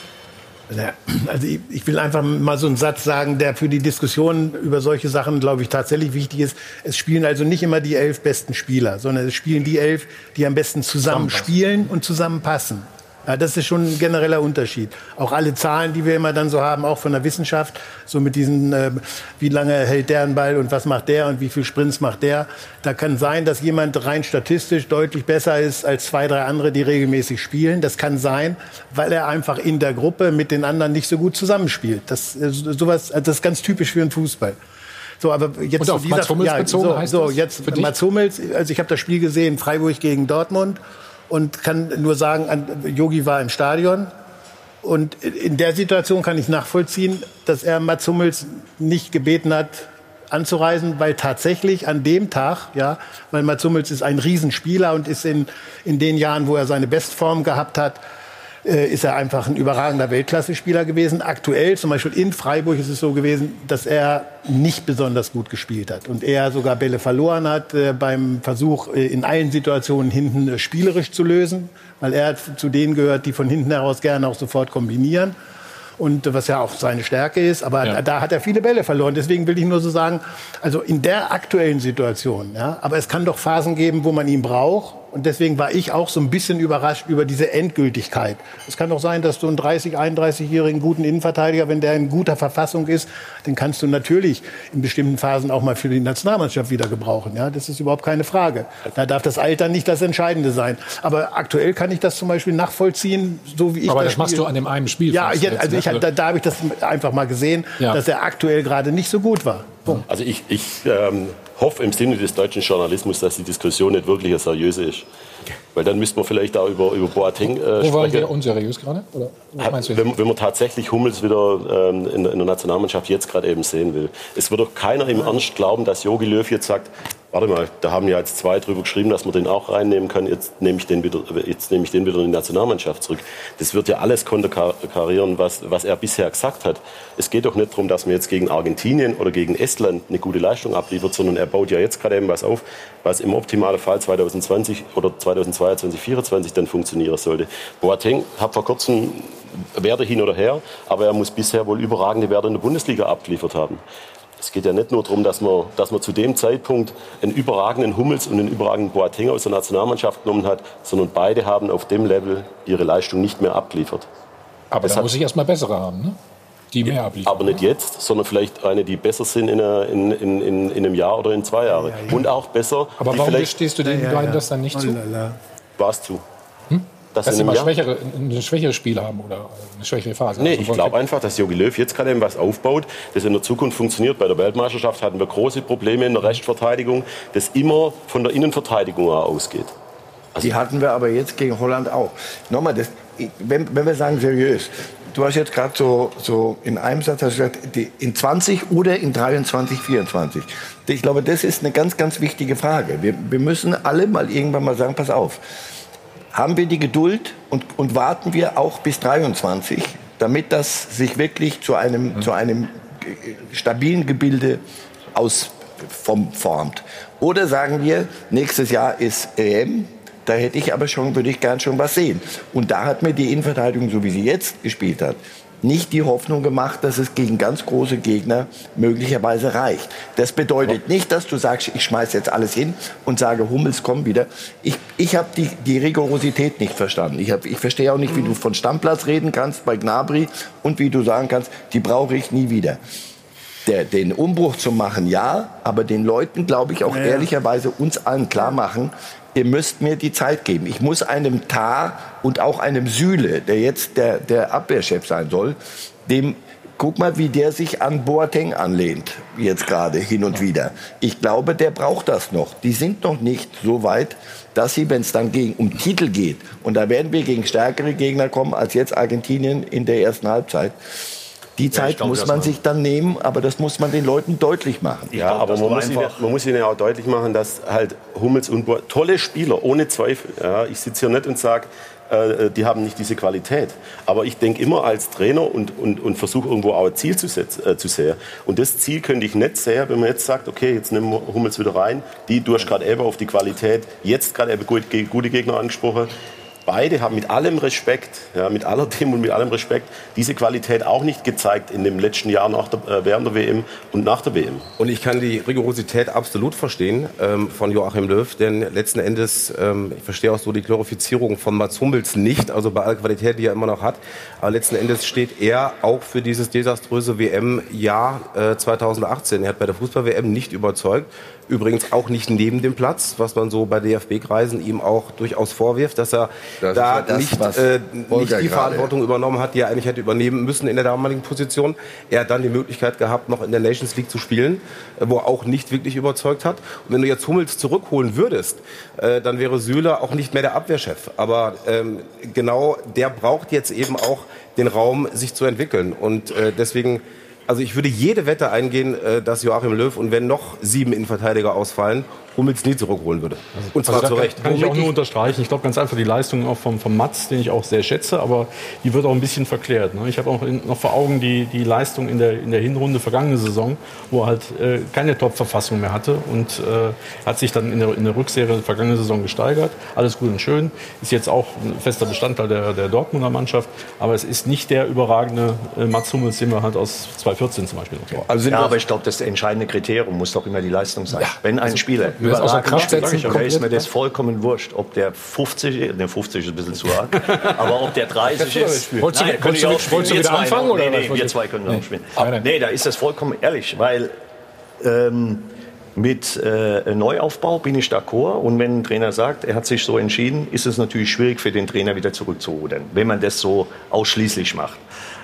Also ich, ich will einfach mal so einen Satz sagen, der für die Diskussion über solche Sachen, glaube ich, tatsächlich wichtig ist. Es spielen also nicht immer die elf besten Spieler, sondern es spielen die elf, die am besten zusammen spielen und zusammenpassen. Ja, das ist schon ein genereller Unterschied. Auch alle Zahlen, die wir immer dann so haben, auch von der Wissenschaft, so mit diesen, äh, wie lange hält der einen Ball und was macht der und wie viel Sprints macht der. Da kann sein, dass jemand rein statistisch deutlich besser ist als zwei, drei andere, die regelmäßig spielen. Das kann sein, weil er einfach in der Gruppe mit den anderen nicht so gut zusammenspielt. Das, äh, sowas, das ist ganz typisch für den Fußball. So, aber jetzt und auf dieser, Mats Hummels ja, bezogen so, heißt so das jetzt Mats Hummels, also ich habe das Spiel gesehen, Freiburg gegen Dortmund. Und kann nur sagen, Jogi war im Stadion. Und in der Situation kann ich nachvollziehen, dass er Mats Hummels nicht gebeten hat, anzureisen, weil tatsächlich an dem Tag, ja, weil Mats Hummels ist ein Riesenspieler und ist in, in den Jahren, wo er seine Bestform gehabt hat, äh, ist er einfach ein überragender Weltklasse-Spieler gewesen. Aktuell, zum Beispiel in Freiburg, ist es so gewesen, dass er nicht besonders gut gespielt hat und er sogar Bälle verloren hat äh, beim Versuch, äh, in allen Situationen hinten äh, spielerisch zu lösen, weil er zu denen gehört, die von hinten heraus gerne auch sofort kombinieren. Und was ja auch seine Stärke ist, aber ja. da hat er viele Bälle verloren. Deswegen will ich nur so sagen, also in der aktuellen Situation, ja, aber es kann doch Phasen geben, wo man ihn braucht. Und deswegen war ich auch so ein bisschen überrascht über diese Endgültigkeit. Es kann doch sein, dass du einen dreißig-, einunddreißigjährigen guten Innenverteidiger, wenn der in guter Verfassung ist, den kannst du natürlich in bestimmten Phasen auch mal für die Nationalmannschaft wieder gebrauchen. Ja, das ist überhaupt keine Frage. Da darf das Alter nicht das Entscheidende sein. Aber aktuell kann ich das zum Beispiel nachvollziehen, so wie ich Aber das das machst Spiel. du an dem einen Spiel. Ja, jetzt, also ich, da, da habe ich das einfach mal gesehen, ja. dass er aktuell gerade nicht so gut war. Punkt. Also ich, ich ähm, hoffe im Sinne des deutschen Journalismus, dass die Diskussion nicht wirklich eine seriöse ist. Weil dann müsste man vielleicht auch über, über Boateng äh, Wo sprechen. waren wir unseriös gerade? Oder was meinst du jetzt? Wenn, wenn man tatsächlich Hummels wieder ähm, in, in der Nationalmannschaft jetzt gerade eben sehen will. Es wird doch keiner im Ernst glauben, dass Jogi Löw jetzt sagt, warte mal, da haben ja jetzt zwei drüber geschrieben, dass man den auch reinnehmen kann, jetzt nehme ich den wieder, jetzt nehme ich den wieder in die Nationalmannschaft zurück. Das wird ja alles konterkarieren, was, was er bisher gesagt hat. Es geht doch nicht darum, dass man jetzt gegen Argentinien oder gegen Estland eine gute Leistung abliefert, sondern er baut ja jetzt gerade eben was auf, was im optimalen Fall zwanzig zwanzig oder zwanzig zweiundzwanzig, vierundzwanzig dann funktionieren sollte. Boateng hat vor kurzem Werte hin oder her, aber er muss bisher wohl überragende Werte in der Bundesliga abgeliefert haben. Es geht ja nicht nur darum, dass man, dass man zu dem Zeitpunkt einen überragenden Hummels und einen überragenden Boateng aus der Nationalmannschaft genommen hat, sondern beide haben auf dem Level ihre Leistung nicht mehr abgeliefert. Aber da muss ich erst mal bessere haben, ne? Die mehr abliefern. Aber nicht jetzt, sondern vielleicht eine, die besser sind in, einer, in, in, in, in einem Jahr oder in zwei Jahren. Ja, ja. Und auch besser. Aber warum stehst du den ja, beiden ja. das dann nicht zu? Was zu? Hm? Dass, dass sie mal schwächere, ein schwächeres Spiel haben oder eine schwächere Phase. Nee, ich glaube einfach, dass Jogi Löw jetzt gerade was aufbaut, das in der Zukunft funktioniert. Bei der Weltmeisterschaft hatten wir große Probleme in der Rechtsverteidigung, das immer von der Innenverteidigung ausgeht. Also die hatten wir aber jetzt gegen Holland auch. Nochmal, das, wenn, wenn wir sagen seriös, du hast jetzt gerade so, so in einem Satz hast du gesagt, die, in zwanzig oder in dreiundzwanzig, vierundzwanzig. Ich glaube, das ist eine ganz, ganz wichtige Frage. Wir, wir müssen alle mal irgendwann mal sagen, pass auf. Haben wir die Geduld und, und warten wir auch bis dreiundzwanzig, damit das sich wirklich zu einem, mhm. zu einem stabilen Gebilde ausformt? Oder sagen wir, nächstes Jahr ist E M, da hätte ich aber schon, würde ich gern schon was sehen. Und da hat mir die Innenverteidigung, so wie sie jetzt gespielt hat, nicht die Hoffnung gemacht, dass es gegen ganz große Gegner möglicherweise reicht. Das bedeutet nicht, dass du sagst, ich schmeiß jetzt alles hin und sage, Hummels, komm wieder. Ich, ich habe die, die Rigorosität nicht verstanden. Ich, hab, ich verstehe auch nicht, wie du von Stammplatz reden kannst bei Gnabry und wie du sagen kannst, die brauche ich nie wieder. Der, den Umbruch zu machen, ja, aber den Leuten, glaube ich, auch ja. ehrlicherweise uns allen klar machen, ihr müsst mir die Zeit geben. Ich muss einem Tah und auch einem Süle, der jetzt der, der Abwehrchef sein soll, dem, guck mal, wie der sich an Boateng anlehnt, jetzt gerade hin und wieder. Ich glaube, der braucht das noch. Die sind noch nicht so weit, dass sie, wenn es dann gegen, um Titel geht, und da werden wir gegen stärkere Gegner kommen als jetzt Argentinien in der ersten Halbzeit, die Zeit ja, glaub, muss man sich dann nehmen, aber das muss man den Leuten deutlich machen. Ja, glaub, aber man muss, ihnen, man muss ihnen auch deutlich machen, dass halt Hummels und Boateng, tolle Spieler, ohne Zweifel. Ja, ich sitze hier nicht und sage, äh, die haben nicht diese Qualität. Aber ich denke immer als Trainer und, und, und versuche irgendwo auch ein Ziel zu, setzen, äh, zu sehen. Und das Ziel könnte ich nicht sehen, wenn man jetzt sagt, okay, jetzt nehmen wir Hummels wieder rein. Die, du hast gerade eben auf die Qualität, jetzt gerade eben gute, gute Gegner angesprochen. Beide haben mit allem Respekt, ja, mit aller Demut und mit allem Respekt, diese Qualität auch nicht gezeigt in dem letzten Jahr nach der, äh, während der W M und nach der W M. Und ich kann die Rigorosität absolut verstehen ähm, von Joachim Löw, denn letzten Endes, ähm, ich verstehe auch so die Glorifizierung von Mats Hummels nicht, also bei aller Qualität, die er immer noch hat, aber letzten Endes steht er auch für dieses desaströse W M-Jahr äh, zweitausendachtzehn. Er hat bei der Fußball-W M nicht überzeugt. Übrigens auch nicht neben dem Platz, was man so bei D F B-Kreisen ihm auch durchaus vorwirft, dass er das da ja das, nicht, äh, nicht die Verantwortung übernommen hat, die er eigentlich hätte übernehmen müssen in der damaligen Position. Er hat dann die Möglichkeit gehabt, noch in der Nations League zu spielen, wo er auch nicht wirklich überzeugt hat. Und wenn du jetzt Hummels zurückholen würdest, äh, dann wäre Süle auch nicht mehr der Abwehrchef. Aber ähm, genau der braucht jetzt eben auch den Raum, sich zu entwickeln. Und äh, deswegen... Also ich würde jede Wette eingehen, dass Joachim Löw, und wenn noch sieben Innenverteidiger ausfallen, Hummels nie zurückholen würde. Und zwar also zu Recht. Kann ich auch nur unterstreichen. Ich glaube ganz einfach die Leistung auch vom, vom Mats, den ich auch sehr schätze, aber die wird auch ein bisschen verklärt. Ne? Ich habe auch in, noch vor Augen die, die Leistung in der, in der Hinrunde vergangene Saison, wo er halt äh, keine Top-Verfassung mehr hatte und äh, hat sich dann in der, in der Rückserie vergangene Saison gesteigert. Alles gut und schön. Ist jetzt auch ein fester Bestandteil der, der Dortmunder Mannschaft, aber es ist nicht der überragende äh, Mats Hummels, den wir halt aus zweitausendvierzehn zum Beispiel noch. Also ja, aber ich glaube, das entscheidende Kriterium muss doch immer die Leistung sein. Ja. Wenn ein also, Spieler außer Kraft setzen, dann ist mir das vollkommen wurscht, ob der fünfzig, ne fünfzig ist ein bisschen zu arg, aber ob der dreißig ist. Wolltest du, wolltest du, wolltest du wieder zwei, anfangen? Nee, oder nee, wir zwei können nee. spielen. Nee. nee, da ist das vollkommen ehrlich, weil ähm, mit äh, Neuaufbau bin ich d'accord, und wenn ein Trainer sagt, er hat sich so entschieden, ist es natürlich schwierig für den Trainer wieder zurückzurudern, wenn man das so ausschließlich macht.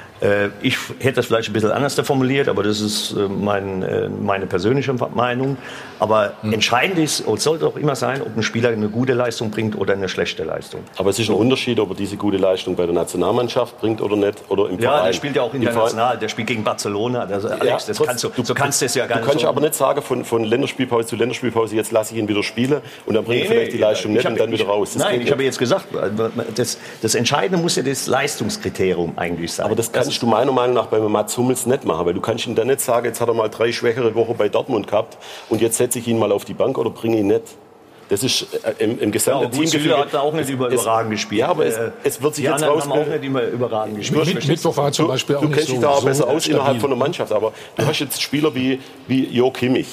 Ich hätte das vielleicht ein bisschen anders formuliert, aber das ist mein, meine persönliche Meinung. Aber mhm. entscheidend ist, und sollte auch immer sein, ob ein Spieler eine gute Leistung bringt oder eine schlechte Leistung. Aber es ist ein Unterschied, ob er diese gute Leistung bei der Nationalmannschaft bringt oder nicht, oder im Verein. Ja, der spielt ja auch international, der spielt gegen Barcelona. Also, Alex, ja, das kannst du, du, so kannst das ja gar du nicht. Du kannst so aber nicht sagen, von, von Länderspielpause zu Länderspielpause, jetzt lasse ich ihn wieder spielen und dann bringt nee, er vielleicht nee, die Leistung nicht hab, und dann ich, wieder raus. Das nein, ich habe jetzt gesagt, das, das Entscheidende muss ja das Leistungskriterium eigentlich sein. Aber das kannst das du meiner Meinung nach bei Mats Hummels nicht machen, weil du kannst ihn dann nicht sagen, jetzt hat er mal drei schwächere Wochen bei Dortmund gehabt und jetzt setze ich ihn mal auf die Bank oder bringe ihn nicht. Das ist äh, im, im gesamten Team. Süle hat auch nicht über, überragend gespielt. Ja, aber es, es wird sich die jetzt rausbilden. haben auch nicht immer überragend gespielt. Mit, Mittwoch war zum Beispiel auch du nicht kennst so, dich da auch so besser aus stabil. Innerhalb von der Mannschaft, aber du hast jetzt Spieler wie, wie Jo Kimmich.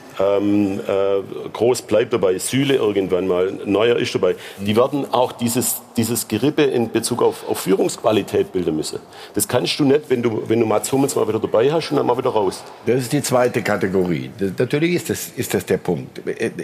Ähm, äh, Groß bleibt dabei, Süle irgendwann mal, Neuer ist dabei. Die werden auch dieses, dieses Gerippe in Bezug auf, auf Führungsqualität bilden müssen. Das kannst du nicht, wenn du, wenn du Mats Hummels mal wieder dabei hast und dann mal wieder raus. Das ist die zweite Kategorie. Das, natürlich ist das, ist das der Punkt.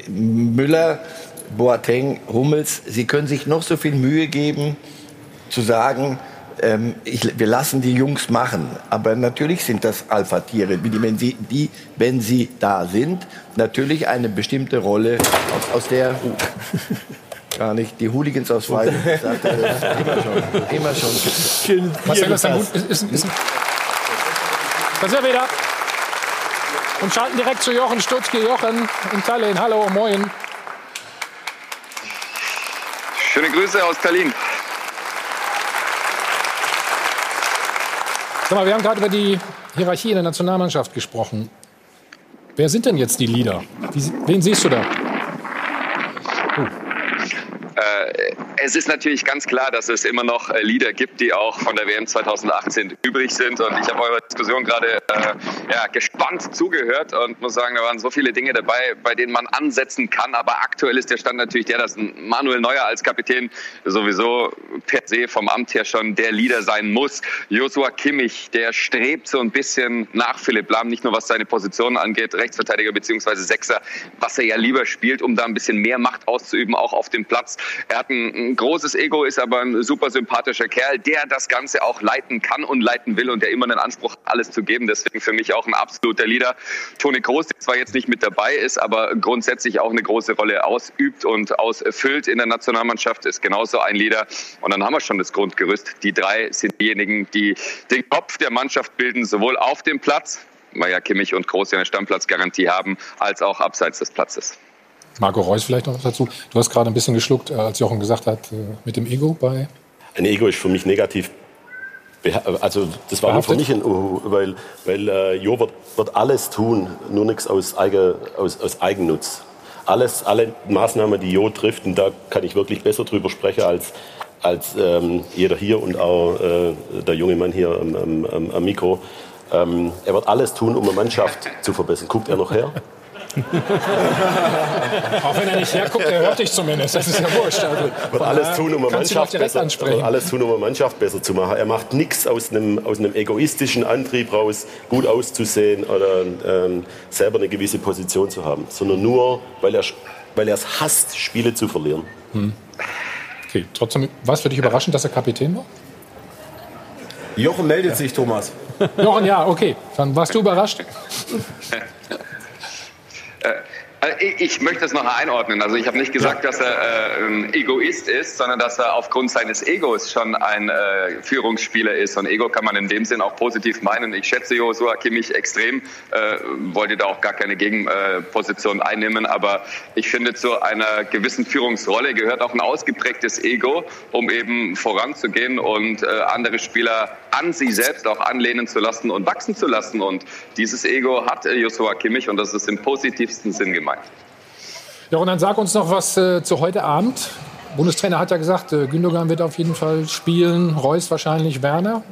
Müller, Boateng, Hummels, sie können sich noch so viel Mühe geben, zu sagen, Ähm, ich, wir lassen die Jungs machen, aber natürlich sind das Alpha-Tiere, die, wenn sie, die, wenn sie da sind, natürlich eine bestimmte Rolle aus, aus der, uh, gar nicht, die Hooligans aus Weiden, sagt er, das immer schon, immer schon. Marcel, das ist ein gut, ist, ist, ist, da sind wir wieder. Und schalten direkt zu Jochen Stutzki. Jochen in Tallinn, hallo, moin. Schöne Grüße aus Tallinn. Sag mal, wir haben gerade über die Hierarchie in der Nationalmannschaft gesprochen. Wer sind denn jetzt die Leader? Wie, wen siehst du da? Uh. Äh, es ist natürlich ganz klar, dass es immer noch äh, Lieder gibt, die auch von der W M zweitausendachtzehn übrig sind. Und ich habe eurer Diskussion gerade äh, ja, gespannt zugehört und muss sagen, da waren so viele Dinge dabei, bei denen man ansetzen kann. Aber aktuell ist der Stand natürlich der, dass Manuel Neuer als Kapitän sowieso per se vom Amt her schon der Leader sein muss. Joshua Kimmich, der strebt so ein bisschen nach Philipp Lahm, nicht nur was seine Position angeht, Rechtsverteidiger bzw. Sechser, was er ja lieber spielt, um da ein bisschen mehr Macht auszuüben, auch auf dem Platz. Er hat ein, ein großes Ego, ist aber ein super sympathischer Kerl, der das Ganze auch leiten kann und leiten will und der immer einen Anspruch hat, alles zu geben. Deswegen für mich auch ein absoluter Leader. Toni Kroos, der zwar jetzt nicht mit dabei ist, aber grundsätzlich auch eine große Rolle ausübt und ausfüllt in der Nationalmannschaft, ist genauso ein Leader. Und dann haben wir schon das Grundgerüst. Die drei sind diejenigen, die den Kopf der Mannschaft bilden, sowohl auf dem Platz, weil ja Kimmich und Kroos ja eine Stammplatzgarantie haben, als auch abseits des Platzes. Marco Reus vielleicht noch was dazu. Du hast gerade ein bisschen geschluckt, als Jochen gesagt hat, mit dem Ego bei... Ein Ego ist für mich negativ. Also das war für mich ein Uhu, weil, weil äh, Jo wird, wird alles tun, nur nichts aus, Eigen, aus, aus Eigennutz. Alles, alle Maßnahmen, die Jo trifft, und da kann ich wirklich besser drüber sprechen als, als ähm, jeder hier und auch äh, der junge Mann hier am, am, am Mikro. Ähm, er wird alles tun, um eine Mannschaft zu verbessern. Guckt er noch her? Auch wenn er nicht herguckt, er hört dich zumindest. Das ist ja wurscht. Also, wird alles tun, um eine Mannschaft besser, wird alles tun, um eine Mannschaft besser zu machen. Er macht nichts aus einem, aus einem egoistischen Antrieb raus, gut auszusehen oder ähm, selber eine gewisse Position zu haben, sondern nur, weil er, weil er es hasst, Spiele zu verlieren. Hm. Okay, trotzdem, war es für dich überraschend, dass er Kapitän war? Jochen meldet sich, Thomas. Jochen, ja, okay. Dann warst du überrascht? Ich möchte es noch einordnen. Also ich habe nicht gesagt, dass er äh, ein Egoist ist, sondern dass er aufgrund seines Egos schon ein äh, Führungsspieler ist. Und Ego kann man in dem Sinn auch positiv meinen. Ich schätze Joshua Kimmich extrem, äh, wollte da auch gar keine Gegenposition äh, einnehmen. Aber ich finde, zu einer gewissen Führungsrolle gehört auch ein ausgeprägtes Ego, um eben voranzugehen und äh, andere Spieler an sich selbst auch anlehnen zu lassen und wachsen zu lassen. Und dieses Ego hat äh, Joshua Kimmich, und das ist im positivsten Sinn gemeint. Ja, und dann sag uns noch was äh, zu heute Abend. Bundestrainer hat ja gesagt, äh, Gündogan wird auf jeden Fall spielen, Reus wahrscheinlich, Werner.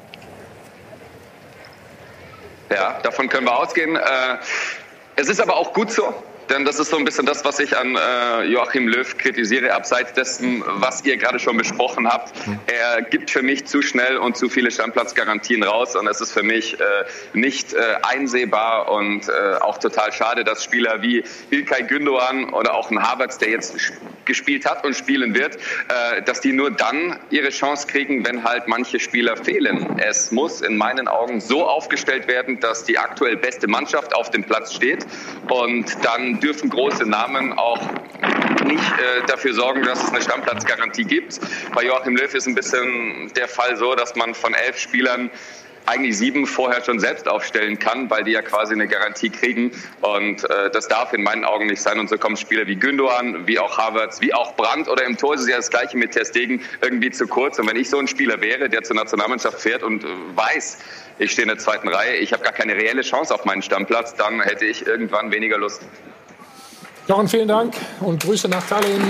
Ja, davon können wir ausgehen. Äh, es ist aber auch gut so. Denn das ist so ein bisschen das, was ich an äh, Joachim Löw kritisiere, abseits dessen, was ihr gerade schon besprochen habt. Er gibt für mich zu schnell und zu viele Stammplatzgarantien raus. Und es ist für mich äh, nicht äh, einsehbar und äh, auch total schade, dass Spieler wie İlkay Gündoğan oder auch ein Havertz, der jetzt gespielt hat und spielen wird, äh, dass die nur dann ihre Chance kriegen, wenn halt manche Spieler fehlen. Es muss in meinen Augen so aufgestellt werden, dass die aktuell beste Mannschaft auf dem Platz steht, und dann dürfen große Namen auch nicht äh, dafür sorgen, dass es eine Stammplatzgarantie gibt. Bei Joachim Löw ist ein bisschen der Fall so, dass man von elf Spielern eigentlich sieben vorher schon selbst aufstellen kann, weil die ja quasi eine Garantie kriegen. Und äh, das darf in meinen Augen nicht sein. Und so kommen Spieler wie Gündoğan, wie auch Havertz, wie auch Brandt, oder im Tor ist es ja das Gleiche mit Ter Stegen, irgendwie zu kurz. Und wenn ich so ein Spieler wäre, der zur Nationalmannschaft fährt und äh, weiß, ich stehe in der zweiten Reihe, ich habe gar keine reelle Chance auf meinen Stammplatz, dann hätte ich irgendwann weniger Lust. Jochen, vielen Dank und Grüße nach Tallinn.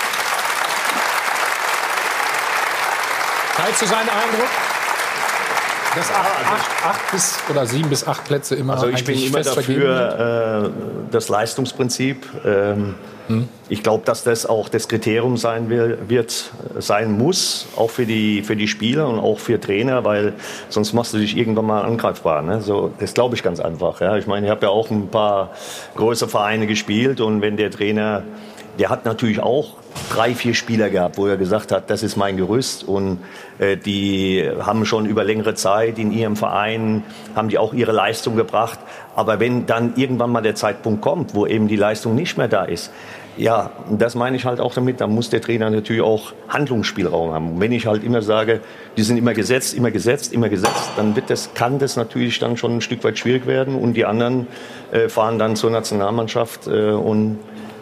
Teilst du seinen Eindruck? Dass acht, acht, acht bis oder sieben bis acht Plätze immer Also ich bin immer dafür äh, das Leistungsprinzip. Ähm, hm. Ich glaube, dass das auch das Kriterium sein will, wird, sein muss, auch für die, für die Spieler und auch für Trainer, weil sonst machst du dich irgendwann mal angreifbar. Ne? So, das glaube ich ganz einfach. Ja? Ich meine, ich habe ja auch ein paar große Vereine gespielt, und wenn der Trainer, der hat natürlich auch drei, vier Spieler gehabt, wo er gesagt hat, das ist mein Gerüst, und äh, die haben schon über längere Zeit in ihrem Verein, haben die auch ihre Leistung gebracht. Aber wenn dann irgendwann mal der Zeitpunkt kommt, wo eben die Leistung nicht mehr da ist, ja, das meine ich halt auch damit, da muss der Trainer natürlich auch Handlungsspielraum haben. Und wenn ich halt immer sage, die sind immer gesetzt, immer gesetzt, immer gesetzt, dann wird das, kann das natürlich dann schon ein Stück weit schwierig werden, und die anderen äh, fahren dann zur Nationalmannschaft äh, und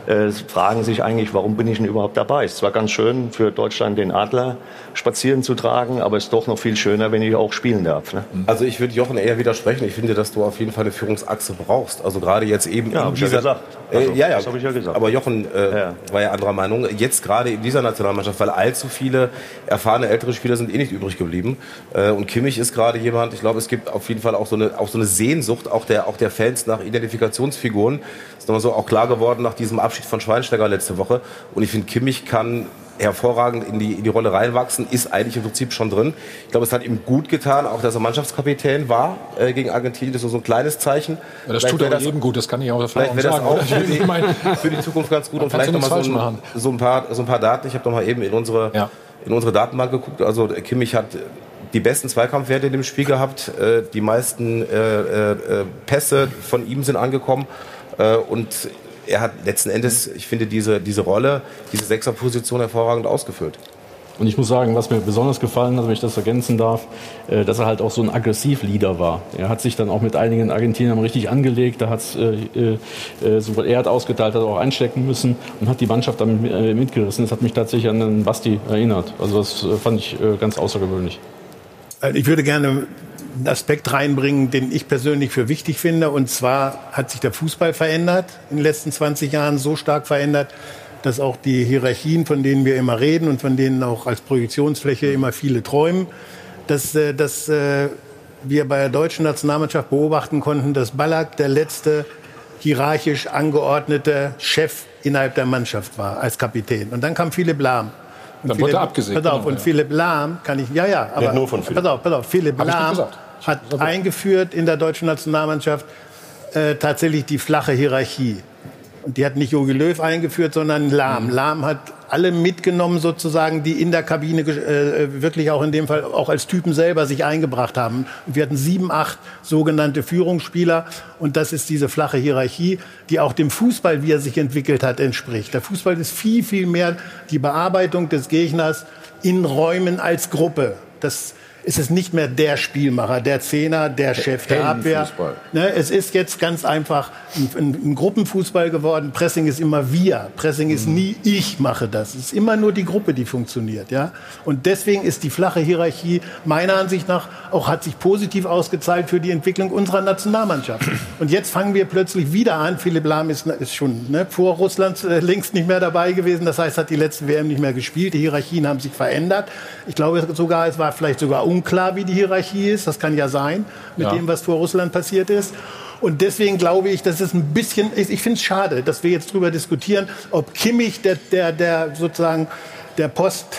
äh, fragen sich eigentlich, warum bin ich denn überhaupt dabei? Es ist zwar ganz schön für Deutschland den Adler spazieren zu tragen, aber es ist doch noch viel schöner, wenn ich auch spielen darf. Ne? Also ich würde Jochen eher widersprechen. Ich finde, dass du auf jeden Fall eine Führungsachse brauchst. Also gerade jetzt eben ja, in dieser... Ja, gesagt. Also, äh, ja, ja, das habe ich ja gesagt. Aber Jochen äh, ja. war ja anderer Meinung. Jetzt gerade in dieser Nationalmannschaft, weil allzu viele erfahrene ältere Spieler sind eh nicht übrig geblieben. Äh, und Kimmich ist gerade jemand, ich glaube, es gibt auf jeden Fall auch so eine, auch so eine Sehnsucht, auch der, auch der Fans nach Identifikationsfiguren. Das ist nochmal so auch klar geworden nach diesem Abschied von Schweinsteiger letzte Woche. Und ich finde, Kimmich kann hervorragend in die, in die Rolle reinwachsen, ist eigentlich im Prinzip schon drin. Ich glaube, es hat ihm gut getan, auch dass er Mannschaftskapitän war äh, gegen Argentinien. Das ist so ein kleines Zeichen. Ja, das tut er jedem gut, das kann ich auch Vielleicht wäre das auch für die, für die Zukunft ganz gut. Und vielleicht nochmal so, ein, so, ein paar, so ein paar Daten. Ich habe nochmal eben in unsere, ja. in unsere Datenbank geguckt. Also Kimmich hat die besten Zweikampfwerte in dem Spiel gehabt. Äh, die meisten äh, äh, Pässe von ihm sind angekommen. Äh, und er hat letzten Endes, ich finde, diese, diese Rolle, diese Sechserposition hervorragend ausgefüllt. Und ich muss sagen, was mir besonders gefallen hat, wenn ich das ergänzen darf, dass er halt auch so ein Aggressivleader war. Er hat sich dann auch mit einigen Argentiniern richtig angelegt, da hat's, äh, äh, sowohl er hat ausgeteilt, hat auch einstecken müssen und hat die Mannschaft dann äh, mitgerissen. Das hat mich tatsächlich an den Basti erinnert. Also das fand ich äh, ganz außergewöhnlich. Ich würde gerne einen Aspekt reinbringen, den ich persönlich für wichtig finde. Und zwar hat sich der Fußball verändert, in den letzten zwanzig Jahren so stark verändert, dass auch die Hierarchien, von denen wir immer reden und von denen auch als Projektionsfläche immer viele träumen, dass, dass wir bei der deutschen Nationalmannschaft beobachten konnten, dass Ballack der letzte hierarchisch angeordnete Chef innerhalb der Mannschaft war, als Kapitän. Und dann kam Philipp Lahm. Und dann Philipp, wurde er abgesägt. Pass auf, genau, und ja. Philipp Lahm kann ich, ja, ja, aber Nicht nur von Philipp. pass auf, pass auf, Philipp Lahm hat eingeführt in der deutschen Nationalmannschaft äh, tatsächlich die flache Hierarchie. Und die hat nicht Jogi Löw eingeführt, sondern Lahm. Mhm. Lahm hat alle mitgenommen sozusagen, die in der Kabine äh, wirklich auch in dem Fall auch als Typen selber sich eingebracht haben. Und wir hatten sieben, acht sogenannte Führungsspieler. Und das ist diese flache Hierarchie, die auch dem Fußball, wie er sich entwickelt hat, entspricht. Der Fußball ist viel, viel mehr die Bearbeitung des Gegners in Räumen als Gruppe. Das ist es nicht mehr der Spielmacher, der Zehner, der Chef der Abwehr. Ne, es ist jetzt ganz einfach ein, ein, ein Gruppenfußball geworden. Pressing ist immer wir. Pressing ist nie ich mache das. Es ist immer nur die Gruppe, die funktioniert. Ja? Und deswegen ist die flache Hierarchie meiner Ansicht nach auch hat sich positiv ausgezahlt für die Entwicklung unserer Nationalmannschaft. Und jetzt fangen wir plötzlich wieder an. Philipp Lahm ist, ist schon ne, vor Russland äh, längst nicht mehr dabei gewesen. Das heißt, hat die letzte W M nicht mehr gespielt. Die Hierarchien haben sich verändert. Ich glaube sogar, es war vielleicht sogar unklar, wie die Hierarchie ist. Das kann ja sein, mit ja. dem, was vor Russland passiert ist. Und deswegen glaube ich, dass es ein bisschen, ich finde es schade, dass wir jetzt darüber diskutieren, ob Kimmich der, der, der sozusagen der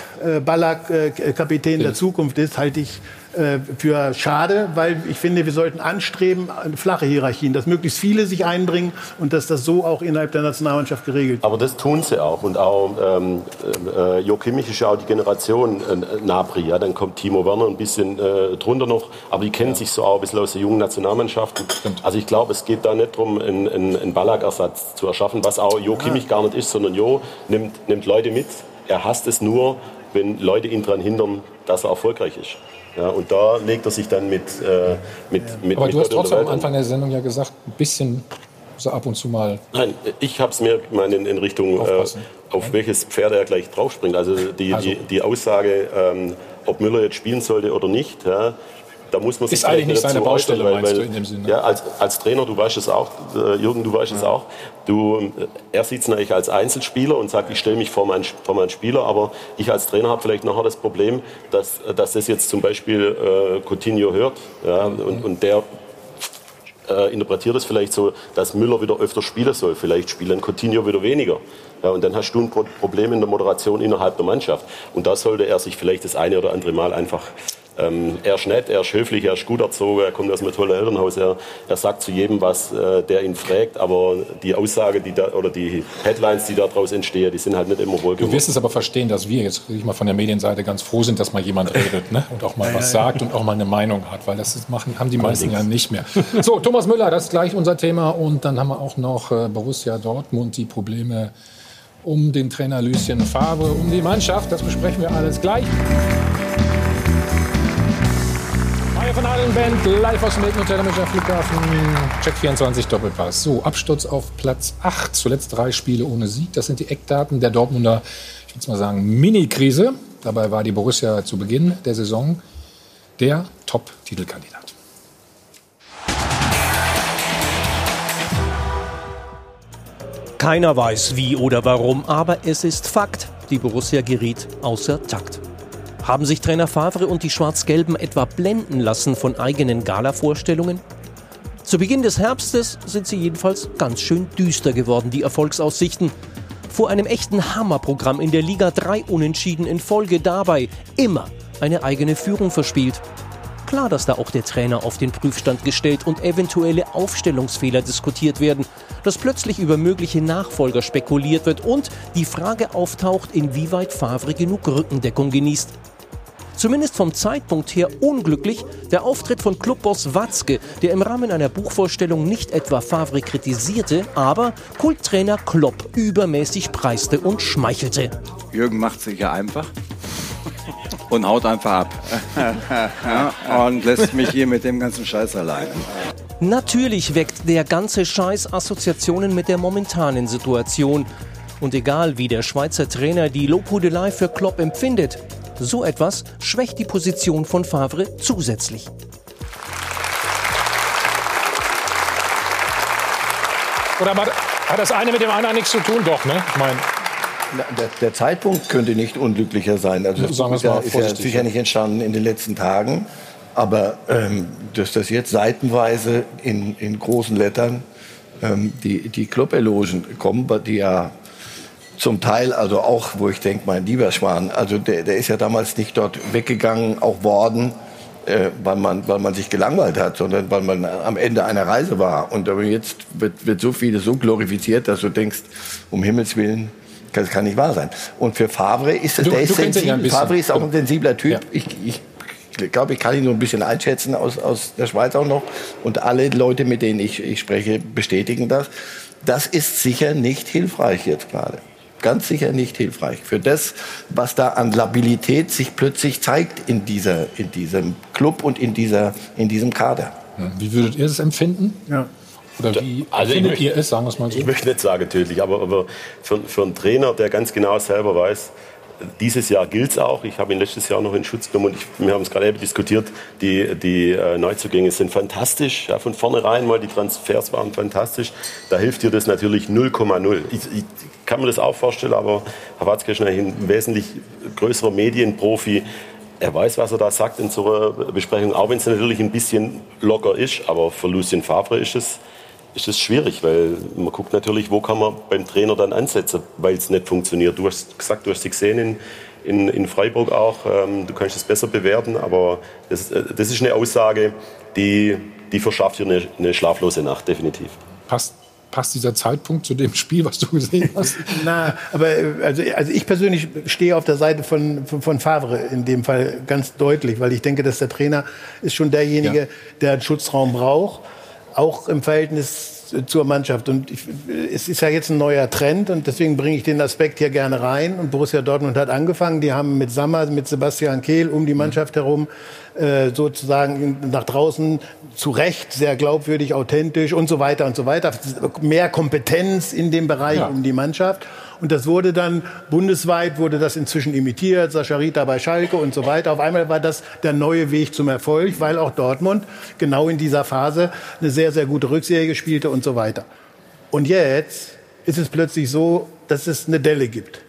Post-Ballack-Kapitän der Zukunft ist, halte ich für schade, weil ich finde, wir sollten anstreben, flache Hierarchien, dass möglichst viele sich einbringen und dass das so auch innerhalb der Nationalmannschaft geregelt wird. Aber das tun sie auch. Und auch ähm, äh, Jo Kimmich ist ja auch die Generation äh, Nabri. Ja? Dann kommt Timo Werner ein bisschen äh, drunter noch. Aber die kennen ja. sich so auch ein bisschen aus der jungen Nationalmannschaften. Stimmt. Also ich glaube, es geht da nicht darum, einen, einen, einen Ballack-Ersatz zu erschaffen, was auch Jo Kimmich ja. gar nicht ist, sondern Jo nimmt, nimmt Leute mit. Er hasst es nur, wenn Leute ihn daran hindern, dass er erfolgreich ist. Ja, und da legt er sich dann mit... Äh, mit, ja. mit Aber mit du hast trotzdem am Anfang der Sendung ja gesagt, ein bisschen so ab und zu mal... Nein, ich habe es mir gemeint in, in Richtung, äh, auf ja. welches Pferd er gleich draufspringt. Also die, also. die, die Aussage, ähm, ob Müller jetzt spielen sollte oder nicht... Ja, da muss man sich ist eigentlich nicht seine Baustelle, weil, meinst weil, du in dem Sinne? Ja, als, als Trainer, du weißt es auch, äh, Jürgen, du weißt ja. es auch, du, er sieht es natürlich als Einzelspieler und sagt, ich stelle mich vor meinen, vor meinen Spieler, aber ich als Trainer habe vielleicht nachher das Problem, dass, dass das jetzt zum Beispiel äh, Coutinho hört ja, mhm. und, und der äh, interpretiert es vielleicht so, dass Müller wieder öfter spielen soll, vielleicht spielt dann Coutinho wieder weniger. Ja, und dann hast du ein Problem in der Moderation innerhalb der Mannschaft. Und da sollte er sich vielleicht das eine oder andere Mal einfach... Ähm, er ist nett, er ist höflich, er ist gut erzogen, er kommt aus einem tollen Elternhaus, er, er sagt zu jedem, was äh, der ihn fragt, aber die Aussage die da, oder die Headlines, die daraus entstehen, die sind halt nicht immer wohlgewogen. Du wirst es aber verstehen, dass wir jetzt ich mal von der Medienseite ganz froh sind, dass mal jemand redet ne? und auch mal was sagt und auch mal eine Meinung hat, weil das ist, machen, haben die meisten ja nicht mehr. So, Thomas Müller, das ist gleich unser Thema und dann haben wir auch noch äh, Borussia Dortmund, die Probleme um den Trainer Lucien Favre, um die Mannschaft, das besprechen wir alles gleich. Von allen Event live aus dem Hilton Hotel am Münchner Flughafen. Check vierundzwanzig Doppelpass. So, Absturz auf Platz acht. Zuletzt drei Spiele ohne Sieg. Das sind die Eckdaten der Dortmunder, ich würde mal sagen, Mini-Krise. Dabei war die Borussia zu Beginn der Saison der Top-Titelkandidat. Keiner weiß wie oder warum, aber es ist Fakt. Die Borussia geriet außer Takt. Haben sich Trainer Favre und die Schwarz-Gelben etwa blenden lassen von eigenen Gala-Vorstellungen? Zu Beginn des Herbstes sind sie jedenfalls ganz schön düster geworden, die Erfolgsaussichten. Vor einem echten Hammerprogramm in der Liga drei Unentschieden in Folge, dabei immer eine eigene Führung verspielt. Klar, dass da auch der Trainer auf den Prüfstand gestellt und eventuelle Aufstellungsfehler diskutiert werden, dass plötzlich über mögliche Nachfolger spekuliert wird und die Frage auftaucht, inwieweit Favre genug Rückendeckung genießt. Zumindest vom Zeitpunkt her unglücklich der Auftritt von Clubboss Watzke, der im Rahmen einer Buchvorstellung nicht etwa Favre kritisierte, aber Kulttrainer Klopp übermäßig preiste und schmeichelte. Jürgen macht sich ja einfach und haut einfach ab ja, und lässt mich hier mit dem ganzen Scheiß alleine. Natürlich weckt der ganze Scheiß Assoziationen mit der momentanen Situation. Und egal wie der Schweizer Trainer die Lobhudelei für Klopp empfindet, so etwas schwächt die Position von Favre zusätzlich. Oder hat das eine mit dem anderen nichts zu tun? Doch, ne? Ich meine, der, der Zeitpunkt könnte nicht unglücklicher sein. Also das ist ja, ist ja sicher nicht entstanden in den letzten Tagen. Aber ähm, dass das jetzt seitenweise in, in großen Lettern ähm, die, die Club-Elogen kommen, die ja zum Teil, also auch, wo ich denke, mein lieber Schwan, also der, der ist ja damals nicht dort weggegangen, auch worden, äh, weil, man, weil man sich gelangweilt hat, sondern weil man am Ende einer Reise war. Und aber jetzt wird, wird so vieles so glorifiziert, dass du denkst, um Himmels Willen, das kann nicht wahr sein. Und für Favre ist es, du, der ist du sensibel. Ja Favre ist auch ein sensibler Typ. Ja. Ich, ich, Ich glaube, ich kann ihn so ein bisschen einschätzen aus, aus der Schweiz auch noch. Und alle Leute, mit denen ich, ich spreche, bestätigen das. Das ist sicher nicht hilfreich jetzt gerade. Ganz sicher nicht hilfreich. Für das, was da an Labilität sich plötzlich zeigt in, dieser, in diesem Club und in, dieser, in diesem Kader. Wie würdet ihr es empfinden? Ja. Oder wie also findet möchte, ihr es, sagen wir es mal so? Ich möchte nicht sagen tödlich, aber, aber für, für einen Trainer, der ganz genau selber weiß, dieses Jahr gilt es auch. Ich habe ihn letztes Jahr noch in Schutz genommen und ich, wir haben es gerade eben diskutiert. Die, die äh, Neuzugänge sind fantastisch. Ja, von vornherein mal die Transfers waren fantastisch. Da hilft dir das natürlich null Komma null. Ich, ich kann mir das auch vorstellen, aber Herr Watzke ist ein wesentlich größerer Medienprofi. Er weiß, was er da sagt in so einer Besprechung, auch wenn es natürlich ein bisschen locker ist. Aber für Lucien Favre ist es ist es schwierig, weil man guckt natürlich, wo kann man beim Trainer dann ansetzen, weil es nicht funktioniert. Du hast gesagt, du hast sie gesehen in, in, in Freiburg auch, ähm, du kannst es besser bewerten, aber das, das ist eine Aussage, die, die verschafft dir eine, eine schlaflose Nacht, definitiv. Passt, passt dieser Zeitpunkt zu dem Spiel, was du gesehen hast? Na, aber also, also ich persönlich stehe auf der Seite von, von, von Favre in dem Fall ganz deutlich, weil ich denke, dass der Trainer ist schon derjenige, ja. der einen Schutzraum braucht. Auch im Verhältnis zur Mannschaft. Und ich, es ist ja jetzt ein neuer Trend und deswegen bringe ich den Aspekt hier gerne rein. Und Borussia Dortmund hat angefangen. Die haben mit Sammer, mit Sebastian Kehl um die Mannschaft herum äh, sozusagen nach draußen zu Recht sehr glaubwürdig, authentisch und so weiter und so weiter. Mehr Kompetenz in dem Bereich ja. um die Mannschaft. Und das wurde dann bundesweit, wurde das inzwischen imitiert, Sascha Rita bei Schalke und so weiter. Auf einmal war das der neue Weg zum Erfolg, weil auch Dortmund genau in dieser Phase eine sehr, sehr gute Rückserie spielte und so weiter. Und jetzt ist es plötzlich so, dass es eine Delle gibt.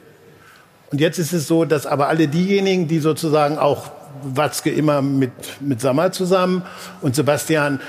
Und jetzt ist es so, dass aber alle diejenigen, die sozusagen auch Watzke immer mit, mit Sammer zusammen und Sebastian,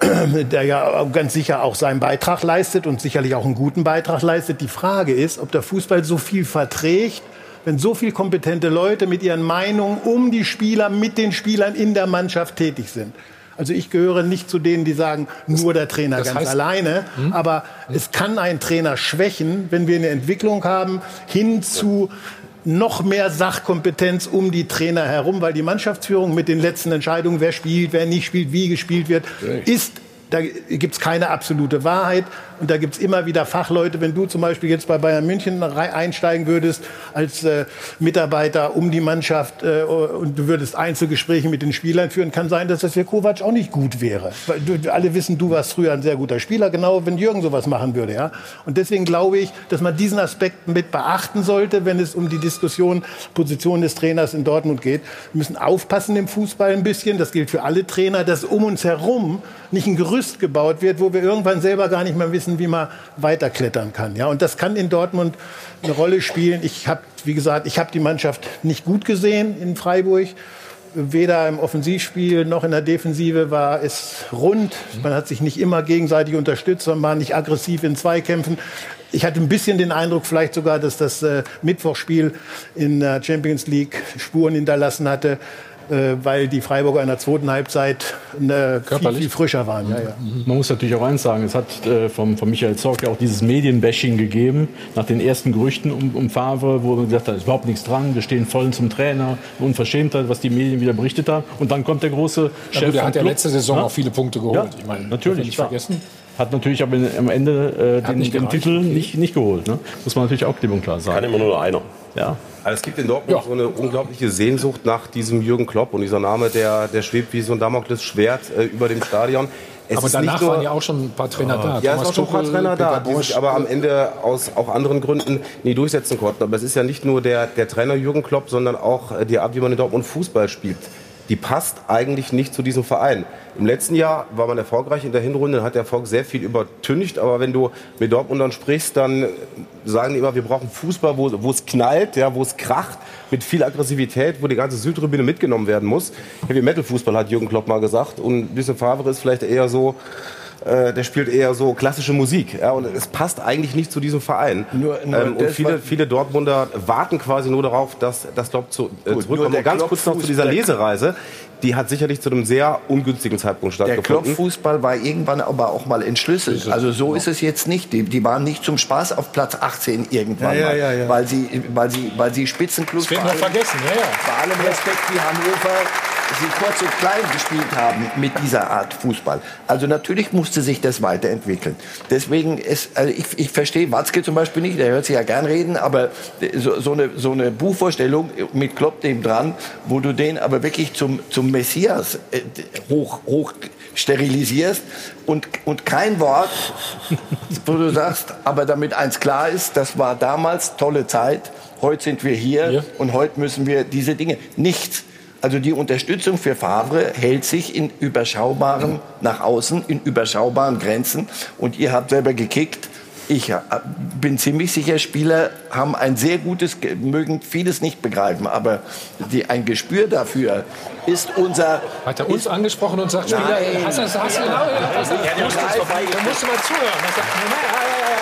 der ja ganz sicher auch seinen Beitrag leistet und sicherlich auch einen guten Beitrag leistet. Die Frage ist, ob der Fußball so viel verträgt, wenn so viele kompetente Leute mit ihren Meinungen um die Spieler, mit den Spielern in der Mannschaft tätig sind. Also ich gehöre nicht zu denen, die sagen, nur der Trainer das ganz heißt, alleine. Hm? Aber hm? es kann einen Trainer schwächen, wenn wir eine Entwicklung haben hin zu noch mehr Sachkompetenz um die Trainer herum, weil die Mannschaftsführung mit den letzten Entscheidungen, wer spielt, wer nicht spielt, wie gespielt wird, ist Da gibt es keine absolute Wahrheit und da gibt es immer wieder Fachleute. Wenn du zum Beispiel jetzt bei Bayern München einsteigen würdest als äh, Mitarbeiter um die Mannschaft äh, und du würdest Einzelgespräche mit den Spielern führen, kann sein, dass das für Kovac auch nicht gut wäre. Weil du, alle wissen, du warst früher ein sehr guter Spieler, genau wenn Jürgen sowas machen würde. Ja? Und deswegen glaube ich, dass man diesen Aspekt mit beachten sollte, wenn es um die Diskussion Position des Trainers in Dortmund geht. Wir müssen aufpassen im Fußball ein bisschen, das gilt für alle Trainer, dass um uns herum nicht ein Gerüst gebaut wird, wo wir irgendwann selber gar nicht mehr wissen, wie man weiterklettern kann. Ja, und das kann in Dortmund eine Rolle spielen. Ich habe, wie gesagt, ich habe die Mannschaft nicht gut gesehen in Freiburg. Weder im Offensivspiel noch in der Defensive war es rund. Man hat sich nicht immer gegenseitig unterstützt, sondern war nicht aggressiv in Zweikämpfen. Ich hatte ein bisschen den Eindruck vielleicht sogar, dass das äh, Mittwochspiel in der Champions League Spuren hinterlassen hatte, äh, weil die Freiburger in der zweiten Halbzeit äh, viel, viel frischer waren. Ja, ja. Man muss natürlich auch eins sagen, es hat äh, vom, von Michael Zorc ja auch dieses Medienbashing gegeben, nach den ersten Gerüchten um, um Favre, wo man gesagt hat, es ist überhaupt nichts dran, wir stehen voll zum Trainer, Unverschämtheit, was die Medien wieder berichtet haben. Und dann kommt der große ja, Chef. Der hat ja Club. letzte Saison ja? auch viele Punkte geholt. Ja, ich meine, natürlich, nicht vergessen. Hat natürlich aber am Ende äh, den, den Titel nicht, nicht geholt. Ne? Muss man natürlich auch klipp und klar sagen. Kann immer nur einer. Ja. Also es gibt in Dortmund ja. so eine unglaubliche Sehnsucht nach diesem Jürgen Klopp. Und dieser Name, der, der schwebt wie so ein Damoklesschwert äh, über dem Stadion. Es aber danach nur, waren ja auch schon ein paar Trainer da. Ja, es waren schon ein paar Trainer da, die sich aber am Ende aus auch anderen Gründen nie durchsetzen konnten. Aber es ist ja nicht nur der, der Trainer Jürgen Klopp, sondern auch die Art, wie man in Dortmund Fußball spielt. Die passt eigentlich nicht zu diesem Verein. Im letzten Jahr war man erfolgreich in der Hinrunde, dann hat der Erfolg sehr viel übertüncht. Aber wenn du mit Dortmundern sprichst, dann sagen die immer, wir brauchen Fußball, wo, wo es knallt, ja, wo es kracht, mit viel Aggressivität, wo die ganze Südtribüne mitgenommen werden muss. Heavy-Metal-Fußball hat Jürgen Klopp mal gesagt. Und Lucien Favre ist vielleicht eher so, äh, der spielt eher so klassische Musik. Ja, und es passt eigentlich nicht zu diesem Verein. Nur, nur ähm, und viele, viele Dortmunder warten quasi nur darauf, dass das Klopp zu, äh, Gut, zurückkommt. Und ganz kurz noch zu dieser Lesereise. Die hat sicherlich zu einem sehr ungünstigen Zeitpunkt stattgefunden. Der Klopp-Fußball war irgendwann aber auch mal entschlüsselt. Also so ist es jetzt nicht. Die, die waren nicht zum Spaß auf Platz achtzehn irgendwann ja, mal, ja, ja, ja. Weil, sie, weil, sie, weil sie Spitzenklubs das wird noch vergessen. Ja, ja. Bei allem Respekt wie Hannover sie kurz und klein gespielt haben mit dieser Art Fußball. Also natürlich musste sich das weiterentwickeln. Deswegen, ist, also ich, ich verstehe Watzke zum Beispiel nicht, der hört sich ja gern reden, aber so, so, eine, so eine Buchvorstellung mit Klopp dem dran, wo du den aber wirklich zum, zum Messias äh, hoch, hoch sterilisierst und, und kein Wort, wo du sagst, aber damit eins klar ist, das war damals tolle Zeit, heute sind wir hier ja. und heute müssen wir diese Dinge, nichts. Also die Unterstützung für Favre hält sich in überschaubaren, nach außen, in überschaubaren Grenzen. Und ihr habt selber gekickt. Ich bin ziemlich sicher, Spieler haben ein sehr gutes, mögen vieles nicht begreifen, aber die, ein Gespür dafür ist unser... Hat er uns angesprochen und sagt, Spieler, nein, hast du das, hast du genau... Da musst du mal zuhören. Das sagt, ja, ja, ja,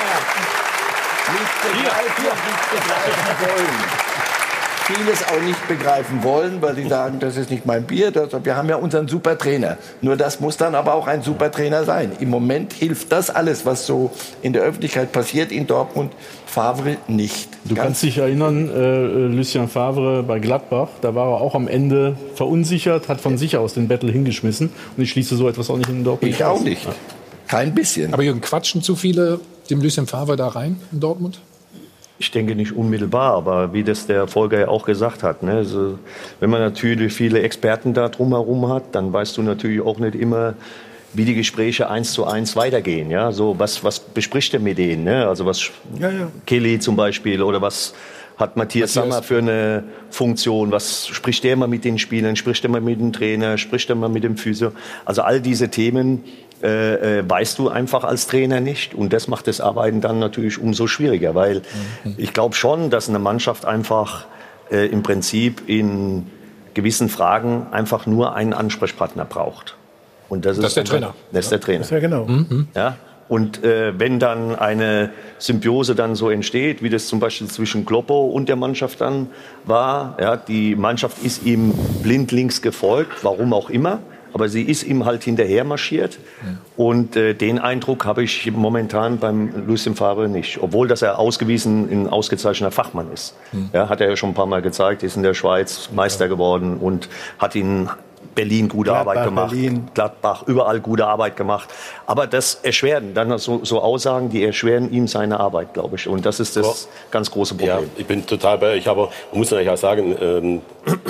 ja. Nicht begreifen, nicht begreifen wollen. Vieles auch nicht begreifen wollen, weil sie sagen, das ist nicht mein Bier. Das, wir haben ja unseren super Trainer. Nur das muss dann aber auch ein super Trainer sein. Im Moment hilft das alles, was so in der Öffentlichkeit passiert in Dortmund, Favre nicht. Du Ganz kannst dich erinnern, äh, Lucien Favre bei Gladbach, da war er auch am Ende verunsichert, hat von sich aus den Battle hingeschmissen. Und ich schließe so etwas auch nicht in Dortmund. Ich auch nicht. Ja. Kein bisschen. Aber Jürgen, quatschen zu viele dem Lucien Favre da rein in Dortmund? Ich denke nicht unmittelbar, aber wie das der Volker ja auch gesagt hat, ne, also wenn man natürlich viele Experten da drumherum hat, dann weißt du natürlich auch nicht immer, wie die Gespräche eins zu eins weitergehen. Ja? So, was, was bespricht er mit denen? Ne? Also was ja, ja. Kelly zum Beispiel oder was hat Matthias, Matthias Sammer für eine Funktion? Was spricht der mal mit den Spielern? Spricht er mal mit dem Trainer? Spricht er mal mit dem Physio? Also all diese Themen Äh, äh, weißt du einfach als Trainer nicht. Und das macht das Arbeiten dann natürlich umso schwieriger, weil mhm. ich glaube schon, dass eine Mannschaft einfach äh, im Prinzip in gewissen Fragen einfach nur einen Ansprechpartner braucht. Und das, das ist der Trainer. Das ist der Trainer. Das ist ja genau. Mhm. Ja? Und äh, wenn dann eine Symbiose dann so entsteht, wie das zum Beispiel zwischen Kloppo und der Mannschaft dann war, ja, die Mannschaft ist ihm blindlings gefolgt, warum auch immer. Aber sie ist ihm halt hinterher marschiert. Ja. Und äh, den Eindruck habe ich momentan beim Lucien Favre nicht. Obwohl, dass er ausgewiesen ein ausgezeichneter Fachmann ist. Mhm. Ja, hat er ja schon ein paar Mal gezeigt, ist in der Schweiz Meister ja. geworden und hat ihn Berlin gute Gladbach, Arbeit gemacht, Berlin. Gladbach, überall gute Arbeit gemacht. Aber das erschwert, dann so, so Aussagen, die erschweren ihm seine Arbeit, glaube ich. Und das ist das ja. ganz große Problem. Ja, ich bin total bei euch, aber man muss natürlich auch sagen, ähm,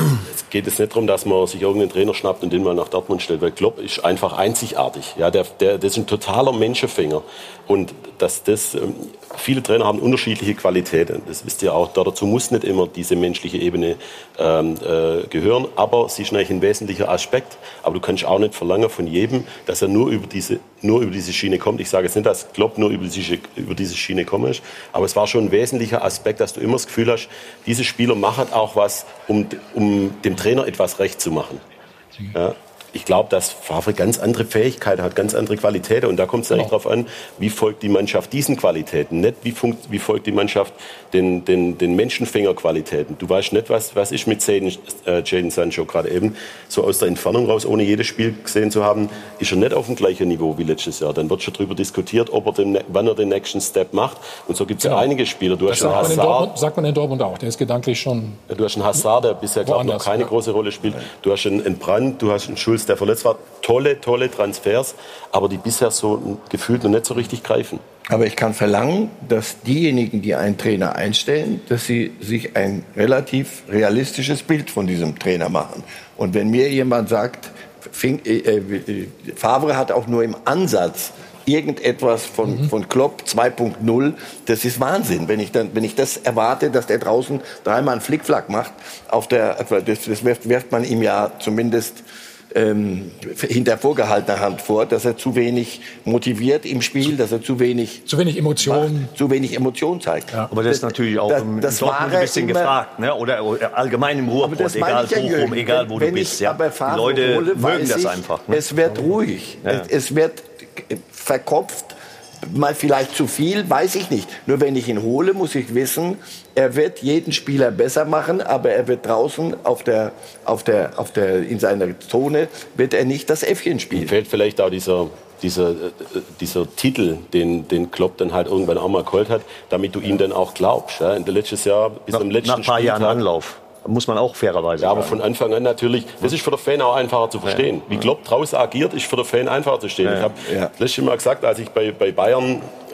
es geht jetzt nicht darum, dass man sich irgendeinen Trainer schnappt und den mal nach Dortmund stellt, weil Klopp ist einfach einzigartig. Ja, der, der, das ist ein totaler Menschenfänger. Und dass das, ähm, viele Trainer haben unterschiedliche Qualitäten. Das wisst ihr auch. Dazu muss nicht immer diese menschliche Ebene ähm, äh, gehören, aber sie ist natürlich ein wesentlicher Aspekt. Aber du kannst auch nicht verlangen von jedem, dass er nur über diese, nur über diese Schiene kommt. Ich sage jetzt nicht, dass Klopp nur über diese, über diese Schiene kommen ist, aber es war schon ein wesentlicher Aspekt, dass du immer das Gefühl hast, diese Spieler machen auch was, um, um dem Trainer etwas recht zu machen. Ja. Ich glaube, dass Favre ganz andere Fähigkeiten hat, ganz andere Qualitäten. Und da kommt es eigentlich darauf an, wie folgt die Mannschaft diesen Qualitäten. Nicht, wie, funkt, wie folgt die Mannschaft den, den, den Menschenfängerqualitäten. Du weißt nicht, was, was ist mit Jadon Sancho gerade eben. So aus der Entfernung raus, ohne jedes Spiel gesehen zu haben, ist er nicht auf dem gleichen Niveau wie letztes Jahr. Dann wird schon darüber diskutiert, ob er den, wann er den nächsten Step macht. Und so gibt es genau. ja einige Spieler. Du das hast sagt, einen man Hazard, sagt man in Dortmund auch. Der ist gedanklich schon... Ja, du hast einen Hazard, der bisher glaub, noch keine ja. große Rolle spielt. Du hast einen, einen Brandt, du hast einen Schulz, der verletzt war. Tolle, tolle Transfers, aber die bisher so gefühlt noch nicht so richtig greifen. Aber ich kann verlangen, dass diejenigen, die einen Trainer einstellen, dass sie sich ein relativ realistisches Bild von diesem Trainer machen. Und wenn mir jemand sagt, Fink, äh, äh, Favre hat auch nur im Ansatz irgendetwas von, mhm. von Klopp zwei Punkt null, das ist Wahnsinn. Wenn ich, dann, wenn ich das erwarte, dass der draußen dreimal einen Flickflack macht, auf der, das, das wirft, wirft man ihm ja zumindest Ähm, hinter vorgehaltener Hand vor, dass er zu wenig motiviert im Spiel, dass er zu wenig zu wenig Emotionen zu wenig Emotion zeigt. Ja. Aber das ist natürlich auch das, im das Dortmund ein bisschen immer, gefragt, ne? oder, oder allgemein im Ruhrpott, egal Bochum, egal wo wenn du bist. Ja. Die Leute hole, mögen das ich, einfach. Ne? Es wird ruhig, ja. es, es wird verkopft, mal vielleicht zu viel, weiß ich nicht. Nur wenn ich ihn hole, muss ich wissen, er wird jeden Spieler besser machen, aber er wird draußen auf der, auf der, auf der, in seiner Zone wird er nicht das Äffchen spielen. Fehlt vielleicht auch dieser, dieser, dieser Titel, den, den Klopp dann halt irgendwann auch mal geholt hat, damit du ihm dann auch glaubst. Ja? In der letztes Jahr bis nach, zum letzten nach ein paar Jahren Anlauf. Muss man auch fairerweise Ja, aber von Anfang an natürlich, das ist für den Fan auch einfacher zu verstehen. Ja. Wie Klopp draußen agiert, ist für den Fan einfacher zu verstehen. Ja. Ich habe ja. letztes Mal gesagt, als ich bei, bei Bayern, äh,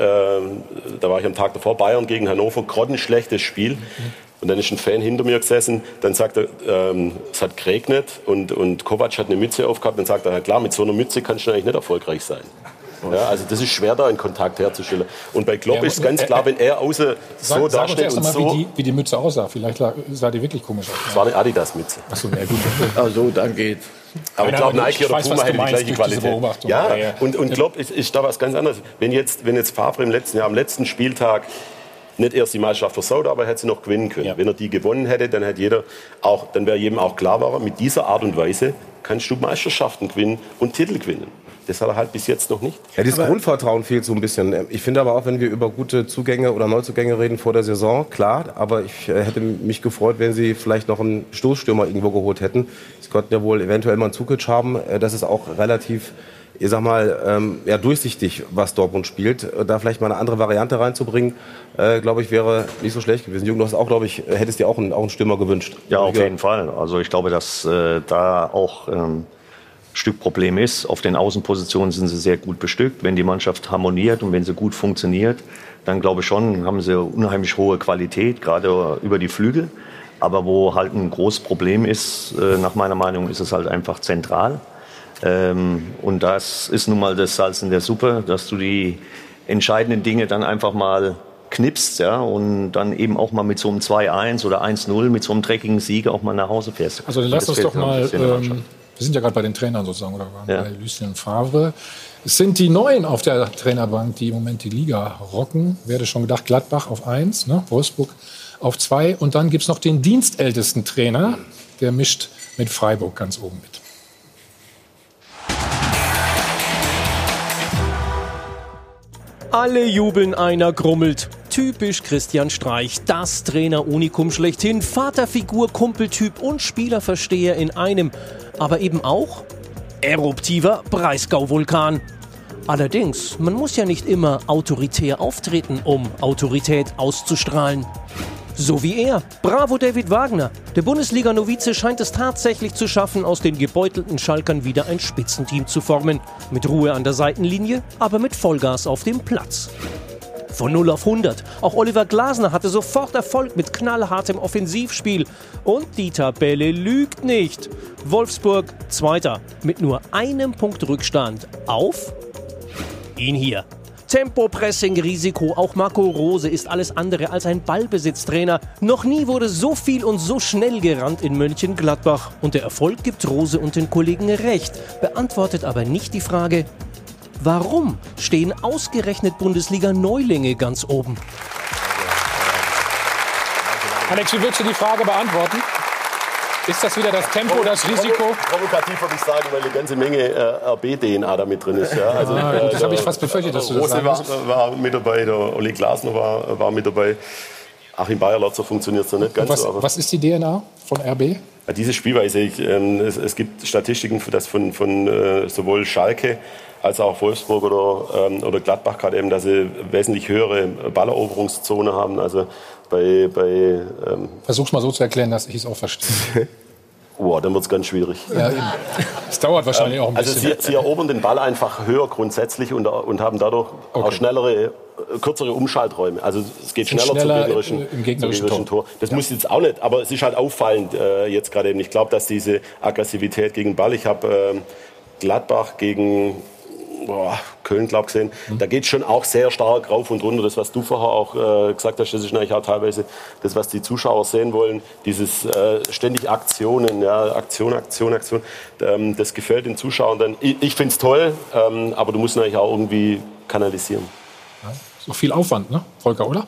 da war ich am Tag davor, Bayern gegen Hannover, grottenschlechtes Spiel. Mhm. Und dann ist ein Fan hinter mir gesessen, dann sagt er, ähm, es hat geregnet und, und Kovac hat eine Mütze aufgehabt. Dann sagt er, ja klar, mit so einer Mütze kannst du eigentlich nicht erfolgreich sein. Ja, also das ist schwer, da einen Kontakt herzustellen. Und bei Klopp ja, ist ganz klar, wenn er außen so sag, dasteht sag und mal, so... Wie die, wie die Mütze aussah. Vielleicht sah die wirklich komisch aus. Das war eine Adidas-Mütze. Ach so, ja gut. Ach so, dann geht's. Aber ich glaube, Nike oder Puma hätte die gleiche Qualität. Ja, ja, und, und Klopp ist, ist da was ganz anderes. Wenn jetzt, wenn jetzt Favre im letzten Jahr, am letzten Spieltag nicht erst die Meisterschaft versaut, aber er hätte sie noch gewinnen können. Ja. Wenn er die gewonnen hätte, dann hätte jeder auch, dann wäre jedem auch klar war, mit dieser Art und Weise kannst du Meisterschaften gewinnen und Titel gewinnen. Das hat er halt bis jetzt noch nicht. Ja, dieses aber Grundvertrauen fehlt so ein bisschen. Ich finde aber auch, wenn wir über gute Zugänge oder Neuzugänge reden vor der Saison, klar. Aber ich hätte mich gefreut, wenn sie vielleicht noch einen Stoßstürmer irgendwo geholt hätten. Sie konnten ja wohl eventuell mal einen Zukic haben. Das ist auch relativ, ich sag mal, ähm, ja, durchsichtig, was Dortmund spielt. Da vielleicht mal eine andere Variante reinzubringen, äh, glaube ich, wäre nicht so schlecht gewesen. Jürgen, du hast auch, glaube ich, hättest dir auch einen, auch einen Stürmer gewünscht. Ja, auf jeden Fall. Also ich glaube, dass äh, da auch... Ähm Stück Problem ist. Auf den Außenpositionen sind sie sehr gut bestückt. Wenn die Mannschaft harmoniert und wenn sie gut funktioniert, dann glaube ich schon, haben sie unheimlich hohe Qualität, gerade über die Flügel. Aber wo halt ein großes Problem ist, äh, nach meiner Meinung, ist es halt einfach zentral. Ähm, und das ist nun mal das Salz in der Suppe, dass du die entscheidenden Dinge dann einfach mal knipst, ja, und dann eben auch mal mit so einem zwei eins oder eins null, mit so einem dreckigen Sieg auch mal nach Hause fährst. Also dann lass uns doch mal... Wir sind ja gerade bei den Trainern sozusagen, oder waren ja. bei Lucien Favre. Es sind die Neuen auf der Trainerbank, die im Moment die Liga rocken. Werde schon gedacht, Gladbach auf eins, ne? Wolfsburg auf zwei. Und dann gibt es noch den dienstältesten Trainer, der mischt mit Freiburg ganz oben mit. Alle jubeln, einer grummelt. Typisch Christian Streich, das Trainer-Unikum schlechthin. Vaterfigur, Kumpeltyp und Spielerversteher in einem. Aber eben auch eruptiver Breisgau-Vulkan. Allerdings, man muss ja nicht immer autoritär auftreten, um Autorität auszustrahlen. So wie er. Bravo David Wagner. Der Bundesliga-Novize scheint es tatsächlich zu schaffen, aus den gebeutelten Schalkern wieder ein Spitzenteam zu formen. Mit Ruhe an der Seitenlinie, aber mit Vollgas auf dem Platz. Von null auf hundert. Auch Oliver Glasner hatte sofort Erfolg mit knallhartem Offensivspiel. Und die Tabelle lügt nicht. Wolfsburg Zweiter mit nur einem Punkt Rückstand auf ihn hier. Tempo, Pressing, Risiko, auch Marco Rose ist alles andere als ein Ballbesitztrainer. Noch nie wurde so viel und so schnell gerannt in Mönchengladbach. Und der Erfolg gibt Rose und den Kollegen recht, beantwortet aber nicht die Frage, warum stehen ausgerechnet Bundesliga-Neulinge ganz oben? Alex, wie würdest du die Frage beantworten? Ist das wieder das Tempo, das Risiko? Provokativ würde ich sagen, weil eine ganze Menge äh, R B-D N A da mit drin ist. Ja. Also, ah, äh, das habe ich fast befürchtet, dass du das Rose sagst. War, war mit dabei, der Olli Glasner war, war mit dabei. Achim Bayerlotzer funktioniert so nicht ganz was, so. Aber was ist die D N A von R B? Ja, diese Spielweise, ich, ähm, es, es gibt Statistiken, dass von, von äh, sowohl Schalke als auch Wolfsburg oder, ähm, oder Gladbach gerade eben, dass sie wesentlich höhere Balleroberungszone haben. Also bei, bei ähm Versuch's mal so zu erklären, dass ich es auch verstehe. Boah, dann wird es ganz schwierig. Ja, es dauert wahrscheinlich auch ein also bisschen. Sie, sie erobern den Ball einfach höher grundsätzlich und, und haben dadurch okay. auch schnellere, kürzere Umschalträume. Also es geht schneller, schneller zum gegnerischen, im gegnerischen, zum gegnerischen Tor. Tor. Das ja. muss jetzt auch nicht, aber es ist halt auffallend äh, jetzt gerade eben. Ich glaube, dass diese Aggressivität gegen den Ball, ich habe äh, Gladbach gegen Boah, Köln, glaube ich, gesehen. Mhm. Da geht es schon auch sehr stark rauf und runter. Das, was du vorher auch äh, gesagt hast, das ist eigentlich auch teilweise das, was die Zuschauer sehen wollen. Dieses äh, ständig Aktionen, ja, Aktion, Aktion, Aktion. Ähm, das gefällt den Zuschauern dann. Ich, ich finde es toll, ähm, aber du musst natürlich auch irgendwie kanalisieren. Ja, ist auch viel Aufwand, ne, Volker, oder?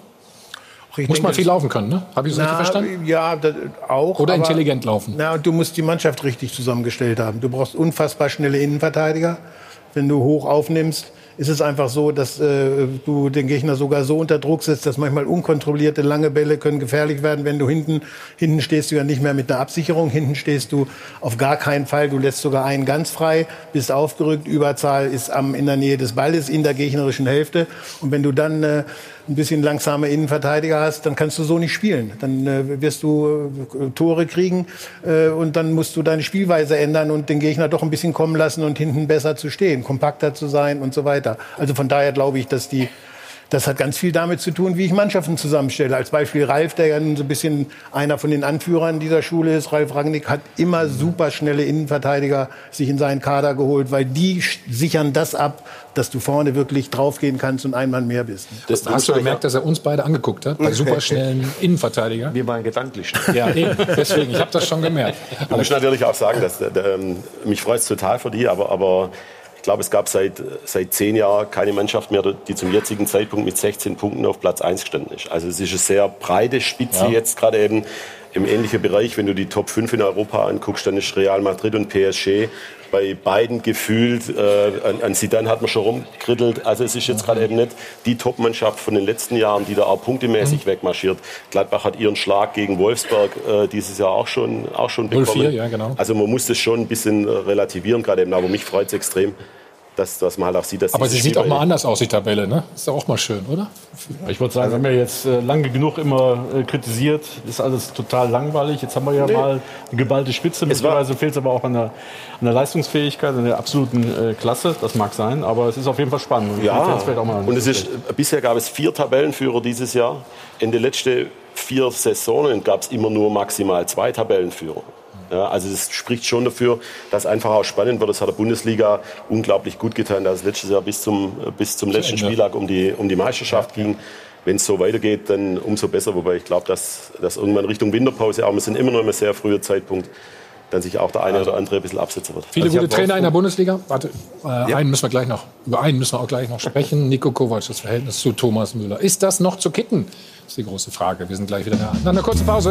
Ich Muss denke, man viel laufen können, ne? Habe ich das richtig verstanden? Ja, das auch. Oder aber, intelligent laufen. Na, du musst die Mannschaft richtig zusammengestellt haben. Du brauchst unfassbar schnelle Innenverteidiger. Wenn du hoch aufnimmst, ist es einfach so, dass äh, du den Gegner sogar so unter Druck setzt, dass manchmal unkontrollierte lange Bälle können gefährlich werden. Wenn du hinten, hinten stehst du ja nicht mehr mit einer Absicherung, hinten stehst du auf gar keinen Fall. Du lässt sogar einen ganz frei, bist aufgerückt, Überzahl ist am, in der Nähe des Balles, in der gegnerischen Hälfte. Und wenn du dann äh, ein bisschen langsame Innenverteidiger hast, dann kannst du so nicht spielen. Dann äh, wirst du äh, Tore kriegen äh, und dann musst du deine Spielweise ändern und den Gegner doch ein bisschen kommen lassen und hinten besser zu stehen, kompakter zu sein und so weiter. Also von daher glaube ich, dass die, das hat ganz viel damit zu tun, wie ich Mannschaften zusammenstelle. Als Beispiel Ralf, der ja so ein bisschen einer von den Anführern dieser Schule ist, Ralf Rangnick, hat immer super schnelle Innenverteidiger sich in seinen Kader geholt, weil die sichern das ab, dass du vorne wirklich draufgehen kannst und ein Mann mehr bist. Das, da hast du gemerkt, dass er uns beide angeguckt hat, bei superschnellen Innenverteidigern. Wir waren gedanklich. Ja, eben. Deswegen, ich habe das schon gemerkt. Ich muss natürlich auch sagen, dass, äh, mich freut es total für die, aber, aber ich glaube, es gab seit, seit zehn Jahren keine Mannschaft mehr, die zum jetzigen Zeitpunkt mit sechzehn Punkten auf Platz eins gestanden ist. Also es ist eine sehr breite Spitze ja. jetzt gerade eben im ähnlichen Bereich. Wenn du die Top fünf in Europa anguckst, dann ist Real Madrid und P S G bei beiden gefühlt, äh, an, an Zidane hat man schon rumgekrittelt. Also es ist jetzt gerade eben nicht die Top-Mannschaft von den letzten Jahren, die da auch punktemäßig mhm. wegmarschiert. Gladbach hat ihren Schlag gegen Wolfsburg äh, dieses Jahr auch schon, auch schon bekommen. null vier, ja, genau. Also man muss das schon ein bisschen relativieren gerade eben, aber mich freut es extrem. Dass, dass man halt auch sieht, dass aber sie sieht auch mal anders aus, die Tabelle, ne? Ist doch auch mal schön, oder? Ich würde sagen, wir haben ja jetzt äh, lange genug immer äh, kritisiert, ist alles total langweilig. Jetzt haben wir ja nee. mal eine geballte Spitze. Mittlerweile fehlt es aber auch an der, an der Leistungsfähigkeit, an der absoluten äh, Klasse. Das mag sein, aber es ist auf jeden Fall spannend. Und ja, auch mal und es ist, bisher gab es vier Tabellenführer dieses Jahr. In den letzten vier Saisonen gab es immer nur maximal zwei Tabellenführer. Ja, also das spricht schon dafür, dass einfach auch spannend wird. Das hat der Bundesliga unglaublich gut getan, dass es letztes Jahr bis zum, bis zum letzten Spieltag um die, um die Meisterschaft ging. Wenn es so weitergeht, dann umso besser. Wobei ich glaube, dass, dass irgendwann Richtung Winterpause, auch wir sind immer noch ein sehr früher Zeitpunkt, dann sich auch der eine oder andere ein bisschen absetzen wird. Viele also gute Trainer in der Bundesliga. Warte, äh, ja. einen müssen wir gleich noch, über einen müssen wir auch gleich noch sprechen. Niko Kovac, das Verhältnis zu Thomas Müller. Ist das noch zu kitten? Das ist die große Frage. Wir sind gleich wieder da. Nach einer kurzen Pause.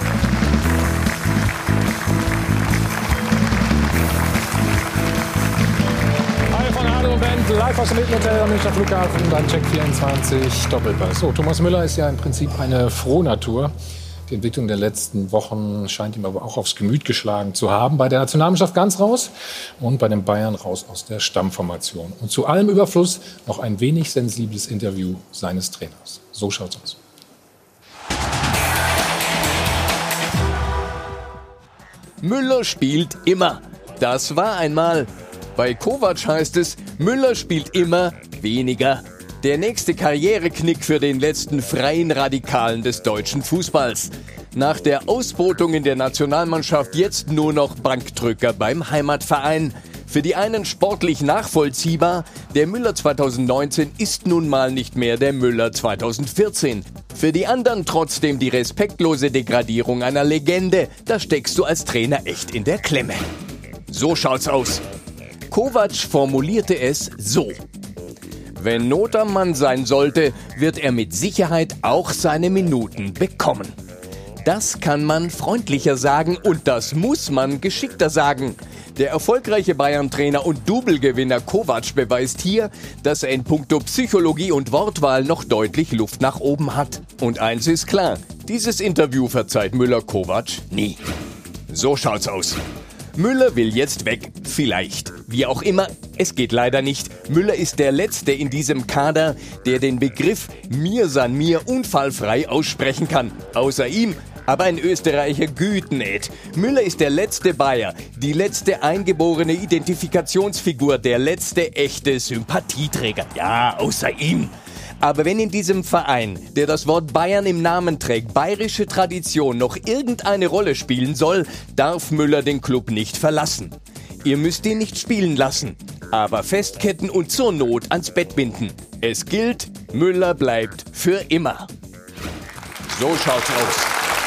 Live aus dem Hilton-Hotel am Münchner Flughafen, beim Check vierundzwanzig Doppelpass. So, Thomas Müller ist ja im Prinzip eine Frohnatur. Die Entwicklung der letzten Wochen scheint ihm aber auch aufs Gemüt geschlagen zu haben. Bei der Nationalmannschaft ganz raus und bei den Bayern raus aus der Stammformation. Und zu allem Überfluss noch ein wenig sensibles Interview seines Trainers. So schaut's aus. Müller spielt immer. Das war einmal. Bei Kovac heißt es, Müller spielt immer weniger. Der nächste Karriereknick für den letzten freien Radikalen des deutschen Fußballs. Nach der Ausbotung in der Nationalmannschaft jetzt nur noch Bankdrücker beim Heimatverein. Für die einen sportlich nachvollziehbar, der Müller zweitausendneunzehn ist nun mal nicht mehr der Müller zweitausendvierzehn. Für die anderen trotzdem die respektlose Degradierung einer Legende. Da steckst du als Trainer echt in der Klemme. So schaut's aus. Kovac formulierte es so. Wenn Not am Mann sein sollte, wird er mit Sicherheit auch seine Minuten bekommen. Das kann man freundlicher sagen und das muss man geschickter sagen. Der erfolgreiche Bayern-Trainer und Double-Gewinner Kovac beweist hier, dass er in puncto Psychologie und Wortwahl noch deutlich Luft nach oben hat. Und eins ist klar, dieses Interview verzeiht Müller-Kovac nie. So schaut's aus. Müller will jetzt weg, vielleicht. Wie auch immer, es geht leider nicht. Müller ist der Letzte in diesem Kader, der den Begriff Mir san mir unfallfrei aussprechen kann. Außer ihm aber ein Österreicher Gütenät. Müller ist der letzte Bayer, die letzte eingeborene Identifikationsfigur, der letzte echte Sympathieträger. Ja, außer ihm. Aber wenn in diesem Verein, der das Wort Bayern im Namen trägt, bayerische Tradition noch irgendeine Rolle spielen soll, darf Müller den Club nicht verlassen. Ihr müsst ihn nicht spielen lassen, aber festketten und zur Not ans Bett binden. Es gilt, Müller bleibt für immer. So schaut's aus.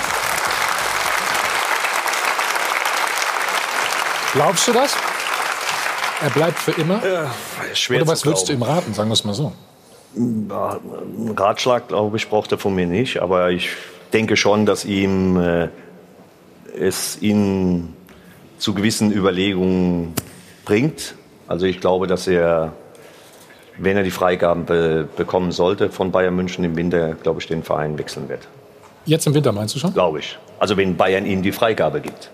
Glaubst du das? Er bleibt für immer? Ja, schwer Oder was zu würdest du ihm glauben. raten, sagen wir es mal so? Ja, einen Ratschlag, glaube ich, braucht er von mir nicht. Aber ich denke schon, dass ihm äh, es ihn zu gewissen Überlegungen bringt. Also ich glaube, dass er, wenn er die Freigaben be bekommen sollte von Bayern München im Winter, glaube ich, den Verein wechseln wird. Jetzt im Winter meinst du schon? Glaube ich. Also wenn Bayern ihm die Freigabe gibt.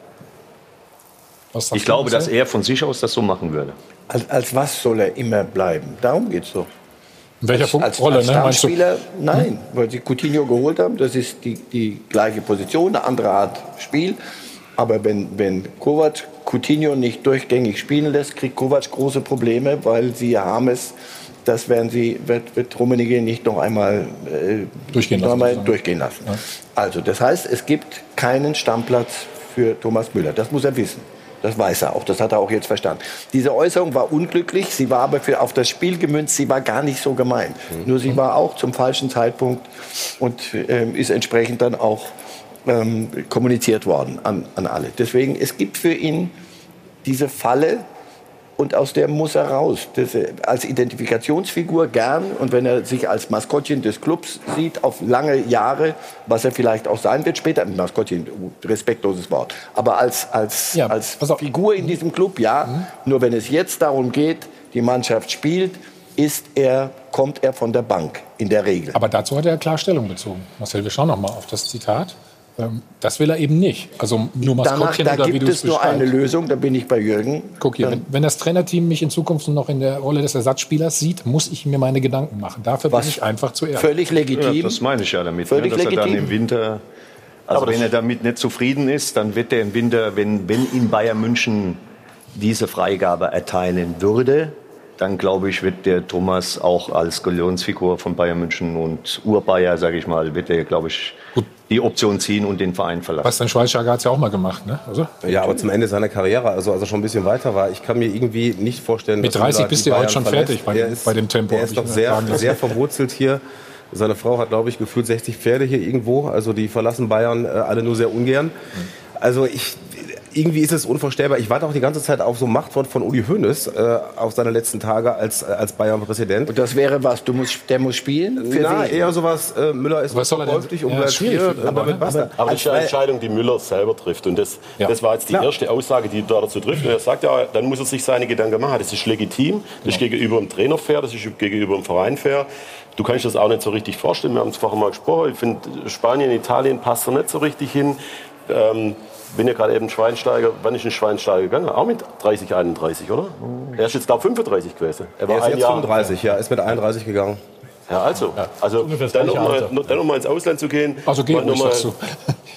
Ich glaube, dass er von sich aus das so machen würde. Als, als was soll er immer bleiben? Darum geht es doch. In welcher als, als, Rolle, als ne? Meinst du? Stammspieler, nein, weil sie Coutinho geholt haben, das ist die, die gleiche Position, eine andere Art Spiel. Aber wenn, wenn Kovac Coutinho nicht durchgängig spielen lässt, kriegt Kovac große Probleme, weil sie haben es, das werden sie, wird, wird Rummenigge nicht noch einmal äh, durchgehen noch lassen. einmal durchgehen lassen. Ja. Also, das heißt, es gibt keinen Stammplatz für Thomas Müller. Das muss er wissen. Das weiß er auch, das hat er auch jetzt verstanden. Diese Äußerung war unglücklich, sie war aber für auf das Spiel gemünzt, sie war gar nicht so gemeint. Mhm. Nur sie war auch zum falschen Zeitpunkt und ähm, ist entsprechend dann auch ähm, kommuniziert worden an, an alle. Deswegen, es gibt für ihn diese Falle und aus der muss er raus. Das, als Identifikationsfigur gern und wenn er sich als Maskottchen des Clubs sieht, auf lange Jahre, was er vielleicht auch sein wird später, Maskottchen, respektloses Wort, aber als, als, ja, als Figur in diesem Club, ja, mhm. Nur wenn es jetzt darum geht, die Mannschaft spielt, ist er, kommt er von der Bank in der Regel. Aber dazu hat er klar Stellung bezogen. Marcel, wir schauen noch mal auf das Zitat. Das will er eben nicht. Also nur Maskottchen Danach, da oder wie gibt du es nur eine Lösung, da bin ich bei Jürgen. Guck hier, wenn, wenn das Trainerteam mich in Zukunft noch in der Rolle des Ersatzspielers sieht, muss ich mir meine Gedanken machen. Dafür Was? bin ich einfach zu ehrlich. Völlig legitim. Ja, das meine ich ja damit, Völlig ne, dass legitim. er dann im Winter, also Aber wenn er damit nicht zufrieden ist, dann wird er im Winter, wenn, wenn ihm Bayern München diese Freigabe erteilen würde, dann glaube ich, wird der Thomas auch als Galionsfigur von Bayern München und Urbayer, sage ich mal, wird er, glaube ich, Gut. die Option ziehen und den Verein verlassen. Bastian Schweinsteiger hat es ja auch mal gemacht, ne? Also, ja, aber zum Ende seiner Karriere, also als er schon ein bisschen weiter war, ich kann mir irgendwie nicht vorstellen, mit dreißig bist du ja heute schon verlässt. fertig bei, ist, bei dem Tempo. Er ist doch sehr, sehr verwurzelt hier. Seine Frau hat, glaube ich, gefühlt sechzig Pferde hier irgendwo. Also die verlassen Bayern äh, alle nur sehr ungern. Also ich... Irgendwie ist es unvorstellbar. Ich warte auch die ganze Zeit auf so ein Machtwort von Uli Hoeneß äh, auf seine letzten Tage als, äh, als Bayern-Präsident. Und das wäre was? Du musst, der muss spielen? Für Na, wen? Eher sowas, äh, Müller ist verkäuflich und bleibt hier. Aber, aber, aber, aber das ist eine Entscheidung, die Müller selber trifft. Und das, ja. das war jetzt die ja. erste Aussage, die da dazu trifft. Und er sagt ja, dann muss er sich seine Gedanken machen. Das ist legitim, das ist ja. gegenüber dem Trainer fair, das ist gegenüber dem Verein fair. Du kannst das auch nicht so richtig vorstellen. Wir haben es vorher mal gesprochen. Ich finde, Spanien, Italien passt da nicht so richtig hin. Ähm, bin ja gerade eben Schweinsteiger, wann ist ein Schweinsteiger gegangen? Auch mit dreißig, einunddreißig, oder? Er ist jetzt, glaube ich, fünfunddreißig gewesen. Er war er ist ein jetzt Jahr fünfunddreißig, ja, ist mit einunddreißig gegangen. Ja, also, ja. also dann, um mal, dann um mal ins Ausland zu gehen. Also geht mal, nicht, sagst du.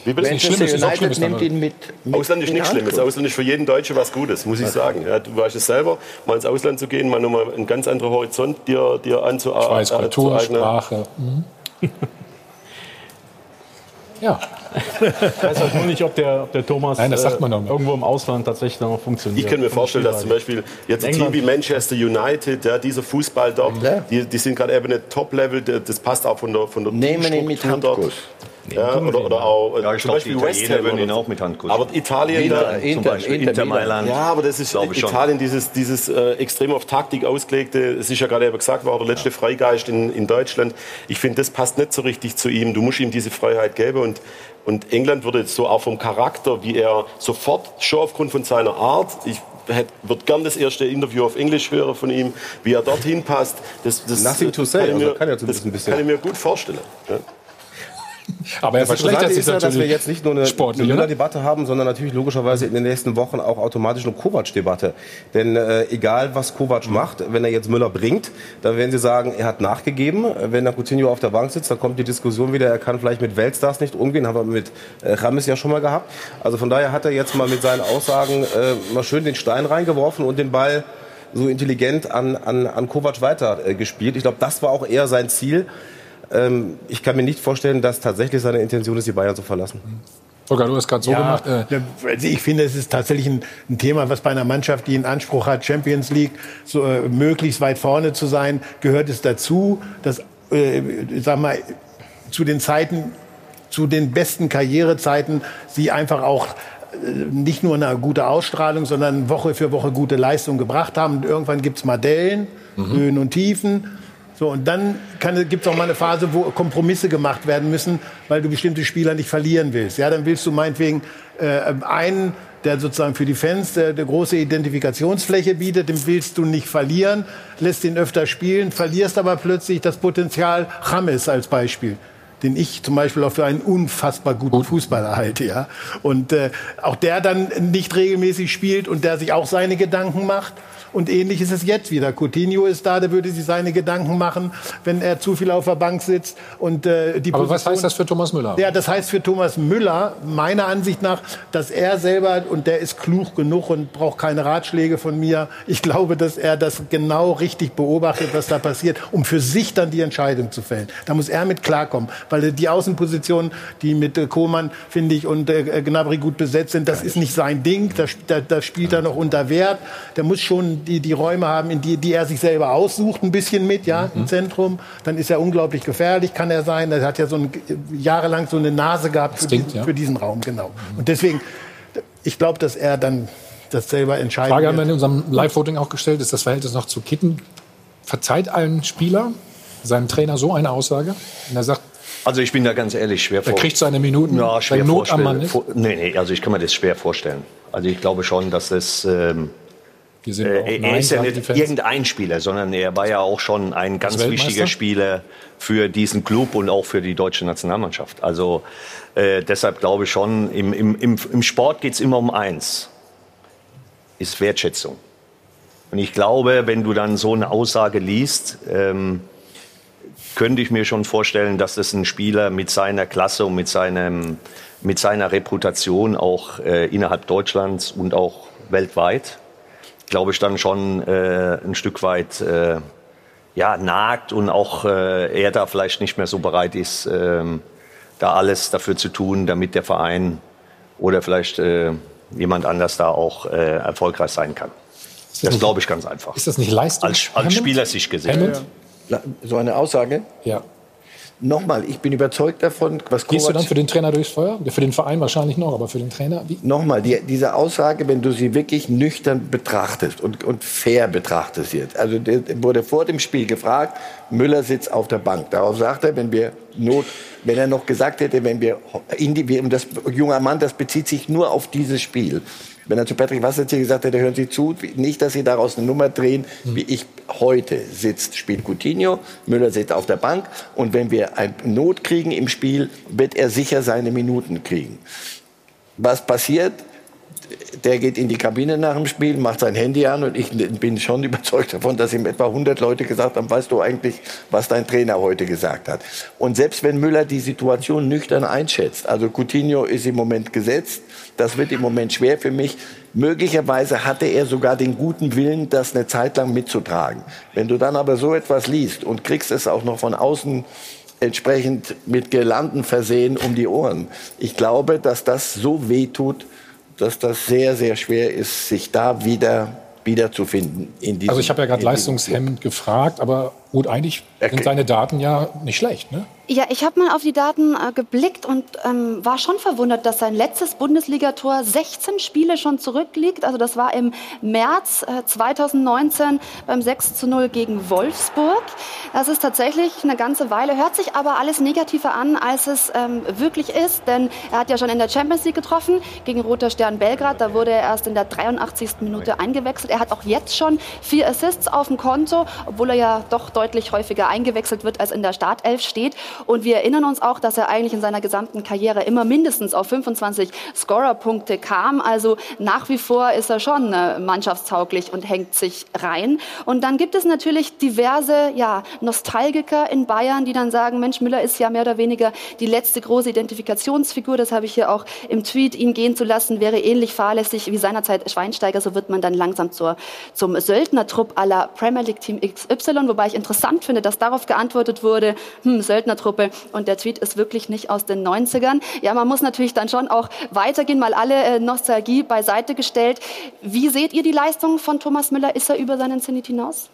Wie will Manchester nicht schlimm, United nimmt ihn mit, mit Ausland ist nichts Schlimmes. Ausland ist für jeden Deutschen was Gutes, muss ich sagen. Ja, du weißt es selber, mal ins Ausland zu gehen, mal nochmal einen ganz anderen Horizont dir, dir anzueignen. Schweiz, Kultur, Sprache. Mhm. Ja. Ich weiß halt nur nicht, ob der, ob der Thomas Nein, das sagt man äh, doch nicht. irgendwo im Ausland tatsächlich noch funktioniert. Ich kann mir vorstellen, dass zum Beispiel jetzt ein Team wie Manchester United, ja, dieser Fußball dort, ja. die, die sind gerade eben ein Top-Level, das passt auch von der, von der Nehmen ihn mit Handkuss. Ja, oder, oder auch ja, ich zum glaub, Beispiel die West Italiener Ham. würden ihn auch mit Handkuss. Aber Italien, Inter, da, Inter, zum Beispiel Inter, Inter Mailand. Ja, aber das ist Italien, dieses, dieses äh, extrem auf Taktik ausgelegte, es ist ja gerade eben gesagt worden, der letzte ja. Freigeist in, in Deutschland. Ich finde, das passt nicht so richtig zu ihm. Du musst ihm diese Freiheit geben. Und, und England würde jetzt so auch vom Charakter, wie er sofort, schon aufgrund von seiner Art, ich würde gern das erste Interview auf Englisch hören von ihm, wie er dorthin passt. Das, das, Nothing to say, kann ich mir, also kann ja das ein bisschen. kann ich mir gut vorstellen. Ja. Aber er das Interessante ist ja, dass wir jetzt jetzt nicht nur eine, eine Müller-Debatte haben, sondern natürlich logischerweise in den nächsten Wochen auch automatisch eine Kovac-Debatte. Denn äh, egal, was Kovac macht, wenn er jetzt Müller bringt, dann werden sie sagen, er hat nachgegeben. Wenn der Coutinho auf der Bank sitzt, dann kommt die Diskussion wieder, er kann vielleicht mit Weltstars nicht umgehen, haben wir mit äh, Rames ja schon mal gehabt. Also von daher hat er jetzt mal mit seinen Aussagen äh, mal schön den Stein reingeworfen und den Ball so intelligent an, an, an Kovac weiter äh, gespielt. Ich glaube, das war auch eher sein Ziel. Ich kann mir nicht vorstellen, dass tatsächlich seine Intention ist, die Bayern zu verlassen. Volker, du hast gerade so ja, gemacht. Äh also ich finde, es ist tatsächlich ein, ein Thema, was bei einer Mannschaft, die einen Anspruch hat, Champions League so, äh, möglichst weit vorne zu sein, gehört es dazu, dass, äh, sag mal, zu den Zeiten, zu den besten Karrierezeiten, sie einfach auch nicht nur eine gute Ausstrahlung, sondern Woche für Woche gute Leistung gebracht haben. Und irgendwann gibt es mal Dellen, mhm. Höhen und Tiefen. So, und dann gibt es auch mal eine Phase, wo Kompromisse gemacht werden müssen, weil du bestimmte Spieler nicht verlieren willst. Ja, dann willst du meinetwegen äh, einen, der sozusagen für die Fans äh, eine große Identifikationsfläche bietet, den willst du nicht verlieren, lässt ihn öfter spielen, verlierst aber plötzlich das Potenzial. James als Beispiel, den ich zum Beispiel auch für einen unfassbar guten Fußballer halte, ja. Und äh, auch der dann nicht regelmäßig spielt und der sich auch seine Gedanken macht. Und ähnlich ist es jetzt wieder. Coutinho ist da, der würde sich seine Gedanken machen, wenn er zu viel auf der Bank sitzt. Und, äh, die Aber Position, was heißt das für Thomas Müller? Ja, das heißt für Thomas Müller, meiner Ansicht nach, dass er selber, und der ist klug genug und braucht keine Ratschläge von mir, ich glaube, dass er das genau richtig beobachtet, was da passiert, um für sich dann die Entscheidung zu fällen. Da muss er mit klarkommen. Weil die Außenpositionen, die mit äh, Koman, finde ich, und äh, Gnabry gut besetzt sind, das ist nicht sein Ding. Da, da, da spielt er noch unter Wert. Der muss schon die, die Räume haben, in die, die er sich selber aussucht, ein bisschen mit, ja, im Zentrum. Dann ist er unglaublich gefährlich, kann er sein. Er hat ja so ein, jahrelang so eine Nase gehabt für, Instinkt, diesen, ja. für diesen Raum, genau. Und deswegen, ich glaube, dass er dann das selber entscheiden Frage wird. haben wir in unserem Live-Voting auch gestellt, ist das Verhältnis noch zu Kitten. Verzeiht ein Spieler seinem Trainer so eine Aussage? Wenn er sagt, also ich bin da ganz ehrlich schwer vor. Er kriegt seine Minuten, ja, schwer weil Not am Mann ist? Nee, nee, also ich kann mir das schwer vorstellen. Also ich glaube schon, dass das... Ähm, äh, er ist ja nicht irgendein Spieler, sondern er war ja auch schon ein ganz wichtiger Spieler für diesen Club und auch für die deutsche Nationalmannschaft. Also äh, deshalb glaube ich schon, im, im, im, im Sport geht es immer um eins, ist Wertschätzung. Und ich glaube, wenn du dann so eine Aussage liest, ähm, könnte ich mir schon vorstellen, dass das ein Spieler mit seiner Klasse und mit, seinem, mit seiner Reputation auch äh, innerhalb Deutschlands und auch weltweit, glaube ich, dann schon äh, ein Stück weit äh, ja, nagt und auch äh, er da vielleicht nicht mehr so bereit ist, äh, da alles dafür zu tun, damit der Verein oder vielleicht äh, jemand anders da auch äh, erfolgreich sein kann. Das glaube ich ganz einfach. Ist das nicht Leistung? Als, als Spieler sich gesehen. Ja. So eine Aussage? Ja. Nochmal, ich bin überzeugt davon, was Kovac... Gehst du dann für den Trainer durchs Feuer? Für den Verein wahrscheinlich noch, aber für den Trainer? Wie? Nochmal, die, diese Aussage, wenn du sie wirklich nüchtern betrachtest und, und fair betrachtest jetzt. Also der wurde vor dem Spiel gefragt, Müller sitzt auf der Bank. Darauf sagt er, wenn wir Not, wenn er noch gesagt hätte, wenn wir, und das junger Mann, das bezieht sich nur auf dieses Spiel. Wenn er zu Patrick Wassertier gesagt hätte, hören Sie zu, nicht, dass Sie daraus eine Nummer drehen, wie ich heute sitzt, spielt Coutinho, Müller sitzt auf der Bank und wenn wir eine Not kriegen im Spiel, wird er sicher seine Minuten kriegen. Was passiert? der geht in die Kabine nach dem Spiel, macht sein Handy an und ich bin schon überzeugt davon, dass ihm etwa hundert Leute gesagt haben, weißt du eigentlich, was dein Trainer heute gesagt hat. Und selbst wenn Müller die Situation nüchtern einschätzt, also Coutinho ist im Moment gesetzt, das wird im Moment schwer für mich. Möglicherweise hatte er sogar den guten Willen, das eine Zeit lang mitzutragen. Wenn du dann aber so etwas liest und kriegst es auch noch von außen entsprechend mit Girlanden versehen um die Ohren, ich glaube, dass das so wehtut, dass das sehr, sehr schwer ist, sich da wieder, wieder zu finden. In diesem, also ich habe ja gerade leistungshemmend gefragt, aber gut, eigentlich sind seine Daten ja nicht schlecht, ne? Ja, ich habe mal auf die Daten äh, geblickt und ähm, war schon verwundert, dass sein letztes Bundesligator sechzehn Spiele schon zurückliegt. Also das war im März äh, zweitausendneunzehn beim sechs zu null gegen Wolfsburg. Das ist tatsächlich eine ganze Weile, hört sich aber alles negativer an, als es ähm, wirklich ist. Denn er hat ja schon in der Champions League getroffen gegen Roter Stern Belgrad. Da wurde er erst in der dreiundachtzigsten Minute eingewechselt. Er hat auch jetzt schon vier Assists auf dem Konto, obwohl er ja doch deutlich häufiger eingewechselt wird, als in der Startelf steht. Und wir erinnern uns auch, dass er eigentlich in seiner gesamten Karriere immer mindestens auf fünfundzwanzig Scorerpunkte kam. Also nach wie vor ist er schon äh, mannschaftstauglich und hängt sich rein. Und dann gibt es natürlich diverse ja, Nostalgiker in Bayern, die dann sagen, Mensch, Müller ist ja mehr oder weniger die letzte große Identifikationsfigur. Das habe ich hier auch im Tweet, ihn gehen zu lassen, wäre ähnlich fahrlässig wie seinerzeit Schweinsteiger. So wird man dann langsam zur, zum Söldnertrupp à la Premier League Team X Y. Wobei ich interessant finde, dass darauf geantwortet wurde, hm, Söldnertruppe. Und der Tweet ist wirklich nicht aus den neunzigern. Ja, man muss natürlich dann schon auch weitergehen, mal alle äh, Nostalgie beiseite gestellt. Wie seht ihr die Leistung von Thomas Müller? Ist er über seinen Zenit hinaus?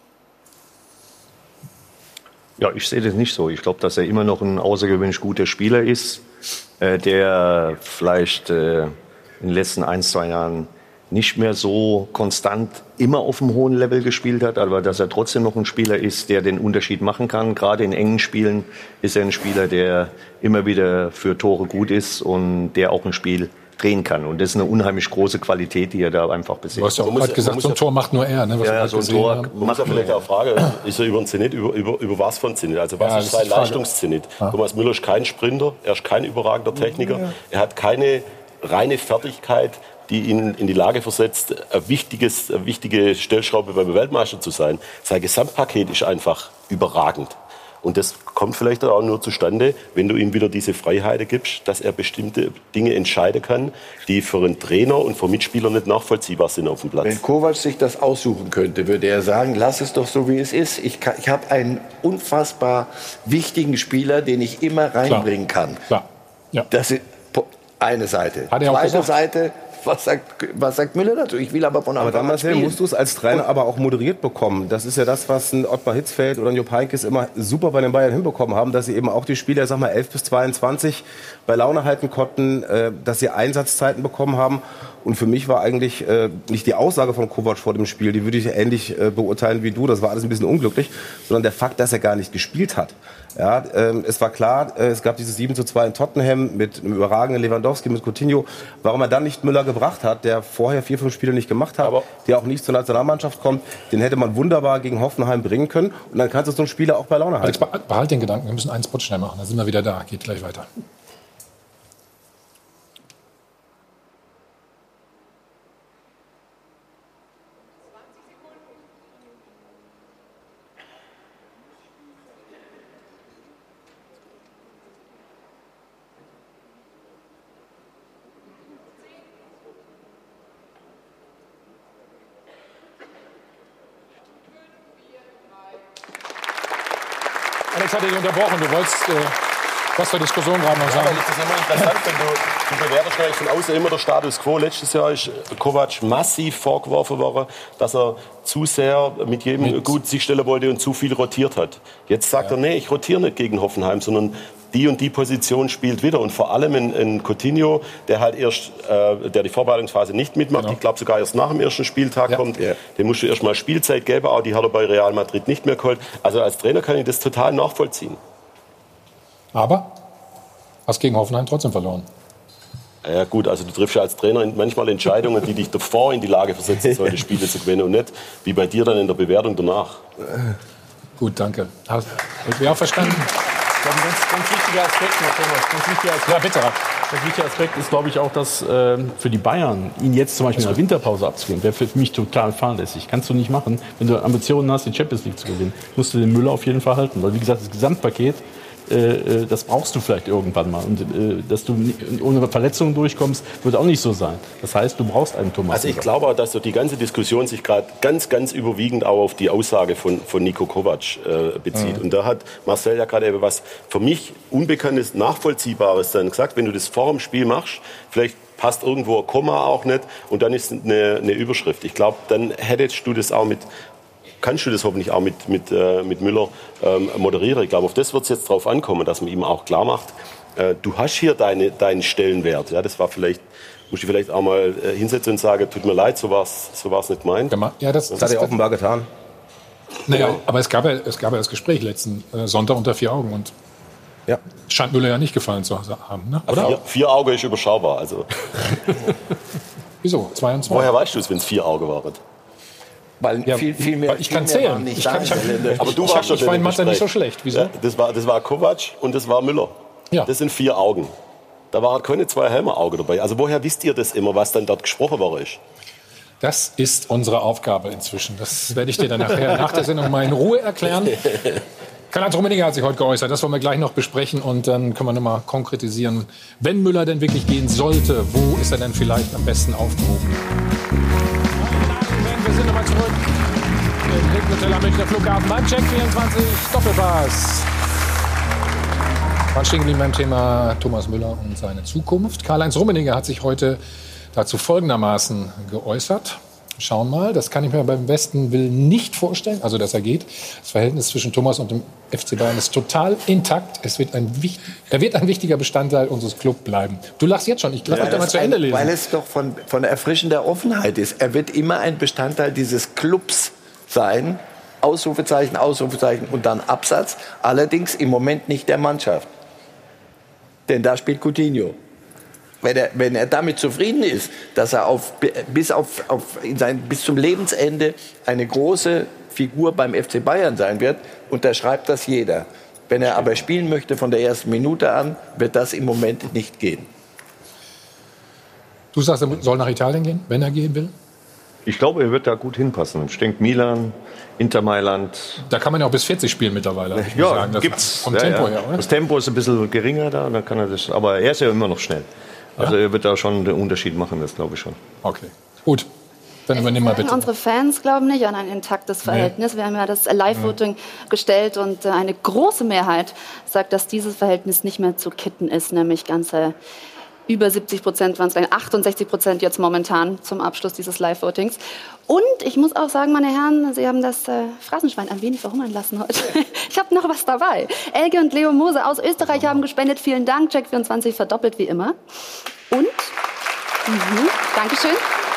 Ja, ich sehe das nicht so. Ich glaube, dass er immer noch ein außergewöhnlich guter Spieler ist, äh, der vielleicht äh, in den letzten ein, zwei Jahren nicht mehr so konstant immer auf einem hohen Level gespielt hat, aber dass er trotzdem noch ein Spieler ist, der den Unterschied machen kann. Gerade in engen Spielen ist er ein Spieler, der immer wieder für Tore gut ist und der auch ein Spiel drehen kann. Und das ist eine unheimlich große Qualität, die er da einfach besitzt. Du hast ja auch gerade gesagt, so ein Tor macht nur er. Ne, was ja, ja, so ein Tor haben. Man muss ja vielleicht auch fragen, ist er über den Zenit, über, über, über was von Zenit? Also was ja, ist sein Leistungszenit? Ja. Thomas Müller ist kein Sprinter, er ist kein überragender Techniker, ja. Er hat keine reine Fertigkeit, die ihn in die Lage versetzt, ein wichtiges, eine wichtige Stellschraube beim Weltmeister zu sein. Sein Gesamtpaket ist einfach überragend. Und das kommt vielleicht auch nur zustande, wenn du ihm wieder diese Freiheit gibst, dass er bestimmte Dinge entscheiden kann, die für einen Trainer und für Mitspieler nicht nachvollziehbar sind auf dem Platz. Wenn Kovac sich das aussuchen könnte, würde er sagen, lass es doch so, wie es ist. Ich, ich habe einen unfassbar wichtigen Spieler, den ich immer reinbringen Klar. kann. Klar. Ja. Das ist eine Seite. Hat er auch Zweite gesagt? Seite... Was sagt, was sagt Müller dazu? Ich will aber von Aber dann, Marcel, musst du es als Trainer aber auch moderiert bekommen. Das ist ja das, was ein Ottmar Hitzfeld oder ein Jupp Heynckes immer super bei den Bayern hinbekommen haben, dass sie eben auch die Spieler, sag mal, elf bis zweiundzwanzig bei Laune halten konnten, äh, dass sie Einsatzzeiten bekommen haben. Und für mich war eigentlich äh, nicht die Aussage von Kovac vor dem Spiel, die würde ich ähnlich äh, beurteilen wie du, das war alles ein bisschen unglücklich, sondern der Fakt, dass er gar nicht gespielt hat. Ja, ähm, es war klar, äh, es gab dieses sieben zu zwei in Tottenham mit einem überragenden Lewandowski, mit Coutinho. Warum er dann nicht Müller gebracht hat, der vorher vier, fünf Spiele nicht gemacht hat, aber der auch nicht zur Nationalmannschaft kommt, den hätte man wunderbar gegen Hoffenheim bringen können. Und dann kannst du so einen Spieler auch bei Laune halten. Alex, behalt den Gedanken, wir müssen einen Spot schnell machen, dann sind wir wieder da, geht gleich weiter. Alex hat dich unterbrochen. Du wolltest äh, was zur Diskussion gerade noch sagen. Ja, das ist immer interessant, wenn du, du bewertest natürlich von außen immer der Status quo. Letztes Jahr ist Kovac massiv vorgeworfen worden, dass er zu sehr mit jedem mit. gut sich stellen wollte und zu viel rotiert hat. Jetzt sagt ja. er, nee, ich rotiere nicht gegen Hoffenheim, sondern die und die Position spielt wieder. Und vor allem ein, ein Coutinho, der halt erst, äh, der die Vorbereitungsphase nicht mitmacht, genau. ich glaube sogar erst nach dem ersten Spieltag ja. kommt, ja. dem musst du erst mal Spielzeit geben, auch die hat er bei Real Madrid nicht mehr geholt. Also als Trainer kann ich das total nachvollziehen. Aber hast gegen Hoffenheim trotzdem verloren. Ja gut, also du triffst ja als Trainer manchmal Entscheidungen, die dich davor in die Lage versetzen sollen, die Spiele zu gewinnen und nicht wie bei dir dann in der Bewertung danach. Gut, danke. Hast du auch verstanden? Ich glaube, ein ganz, ganz wichtiger wichtiger Aspekt, Thomas, ganz wichtiger Aspekt. Ja, bitte. Ein wichtiger Aspekt ist, glaube ich, auch, dass äh, für die Bayern, ihn jetzt zum Beispiel in der Winterpause abzugeben, wäre für mich total fahrlässig. Kannst du nicht machen. Wenn du Ambitionen hast, die Champions League zu gewinnen, musst du den Müller auf jeden Fall halten. Weil, wie gesagt, das Gesamtpaket, äh, das brauchst du vielleicht irgendwann mal. Und äh, dass du ohne Verletzungen durchkommst, wird auch nicht so sein. Das heißt, du brauchst einen Thomas Also ich Müller. glaube auch, dass so die ganze Diskussion sich gerade ganz, ganz überwiegend auch auf die Aussage von, von Niko Kovac äh, bezieht. Mhm. Und da hat Marcel ja gerade eben was für mich Unbekanntes, Nachvollziehbares dann gesagt. Wenn du das vor dem Spiel machst, vielleicht passt irgendwo ein Komma auch nicht und dann ist eine, eine Überschrift. Ich glaube, dann hättest du das auch mit, kannst du das hoffentlich auch mit, mit, äh, mit Müller ähm, moderieren. Ich glaube, auf das wird es jetzt drauf ankommen, dass man ihm auch klar macht, äh, du hast hier deine, deinen Stellenwert. Ja, das war vielleicht, musst du vielleicht auch mal äh, hinsetzen und sagen, tut mir leid, so war es so war's nicht gemeint. Ja, das, das, das hat er offenbar getan. Naja, aber es gab, ja, es gab ja das Gespräch letzten äh, Sonntag unter vier Augen und ja. scheint Müller ja nicht gefallen zu haben, ne? Oder? Vier, vier Augen ist überschaubar. Also. Wieso? Zwei und zwei. Woher weißt du es, wenn es vier Augen waren? Weil ja, viel, viel mehr, ich viel kann mehr zählen. nicht Ich kann, ich hab, aber du ich, warst ich, ich war in Mathe nicht so schlecht. Wieso? Ja, das, war, das war Kovac und das war Müller. Ja. Das sind vier Augen. Da waren keine zwei Helmer Augen dabei. Also woher wisst ihr das immer, was dann dort gesprochen worden ist? Das ist unsere Aufgabe inzwischen. Das werde ich dir dann nachher nach der Sendung mal in Ruhe erklären. Karl-Heinz Rummenigge hat sich heute geäußert. Das wollen wir gleich noch besprechen und dann können wir noch mal konkretisieren. Wenn Müller denn wirklich gehen sollte, wo ist er denn vielleicht am besten aufgehoben? Wir sind nochmal zurück im Hilton Hotel am Münchner Flughafen beim Check vierundzwanzig Doppelpass. Wir stehen geblieben beim Thema Thomas Müller und seine Zukunft. Karl-Heinz Rummenigge hat sich heute dazu folgendermaßen geäußert. Schauen mal, das kann ich mir beim besten Willen nicht vorstellen, also dass er geht. Das Verhältnis zwischen Thomas und dem F C Bayern ist total intakt. Es wird ein, er wird ein wichtiger Bestandteil unseres Clubs bleiben. Du lachst jetzt schon, ich lass ja, mich da mal zu Ende lesen. Weil es doch von, von erfrischender Offenheit ist. Er wird immer ein Bestandteil dieses Clubs sein. Ausrufezeichen, Ausrufezeichen und dann Absatz. Allerdings im Moment nicht der Mannschaft. Denn da spielt Coutinho. Wenn er, wenn er damit zufrieden ist, dass er auf, bis, auf, auf in sein, bis zum Lebensende eine große Figur beim F C Bayern sein wird, unterschreibt das jeder. Wenn er aber spielen möchte von der ersten Minute an, wird das im Moment nicht gehen. Du sagst, er soll nach Italien gehen, wenn er gehen will? Ich glaube, er wird da gut hinpassen. Ich denke, Milan, Inter Mailand. Da kann man ja auch bis vierzig spielen mittlerweile. Ja, sagen. Das gibt's. Vom Ja, Tempo ja. her, oder? Das Tempo ist ein bisschen geringer da, dann kann er das. Aber er ist ja immer noch schnell. Also Ja? er wird da schon den Unterschied machen, das glaube ich schon. Okay, gut. Dann übernehmen wir bitte. Unsere Fans glauben nicht an ein intaktes Verhältnis. Nee. Wir haben ja das Live-Voting ja. gestellt und eine große Mehrheit sagt, dass dieses Verhältnis nicht mehr zu kitten ist, nämlich ganze über siebzig Prozent waren es, achtundsechzig Prozent jetzt momentan zum Abschluss dieses Live-Votings. Und ich muss auch sagen, meine Herren, Sie haben das äh, Phrasenschwein ein wenig verhungern lassen heute. Ich habe noch was dabei. Elke und Leo Mose aus Österreich haben gespendet. Vielen Dank. Check vierundzwanzig verdoppelt wie immer. Und, mhm, Dankeschön.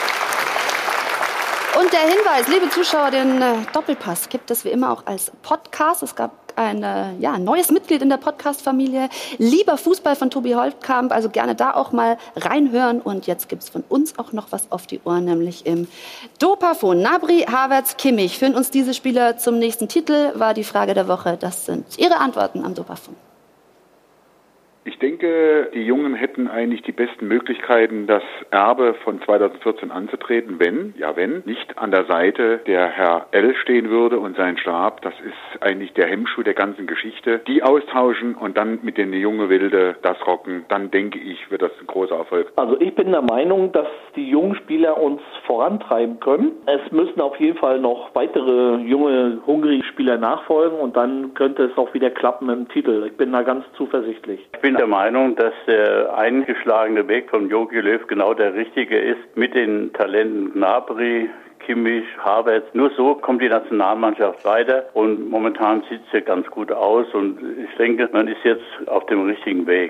Und der Hinweis, liebe Zuschauer, den äh, Doppelpass gibt es wie immer auch als Podcast. Es gab ein äh, ja, neues Mitglied in der Podcast-Familie. Lieber Fußball von Tobi Holtkamp, also gerne da auch mal reinhören. Und jetzt gibt es von uns auch noch was auf die Ohren, nämlich im Dopafon. Gnabry, Havertz, Kimmich. Führen uns diese Spieler zum nächsten Titel, war die Frage der Woche. Das sind Ihre Antworten am Dopafon. Ich denke, die Jungen hätten eigentlich die besten Möglichkeiten, das Erbe von zweitausendvierzehn anzutreten, wenn, ja wenn, nicht an der Seite der Herr L. stehen würde und sein Stab. Das ist eigentlich der Hemmschuh der ganzen Geschichte. Die austauschen und dann mit den junge Wilde das rocken, dann denke ich, wird das ein großer Erfolg. Also ich bin der Meinung, dass die jungen Spieler uns vorantreiben können. Es müssen auf jeden Fall noch weitere junge, hungrige Spieler nachfolgen und dann könnte es auch wieder klappen im Titel. Ich bin da ganz zuversichtlich. Ich bin der Meinung, dass der eingeschlagene Weg von Jogi Löw genau der richtige ist, mit den Talenten Gnabry, Kimmich, Havertz. Nur so kommt die Nationalmannschaft weiter und momentan sieht es ja ganz gut aus und ich denke, man ist jetzt auf dem richtigen Weg.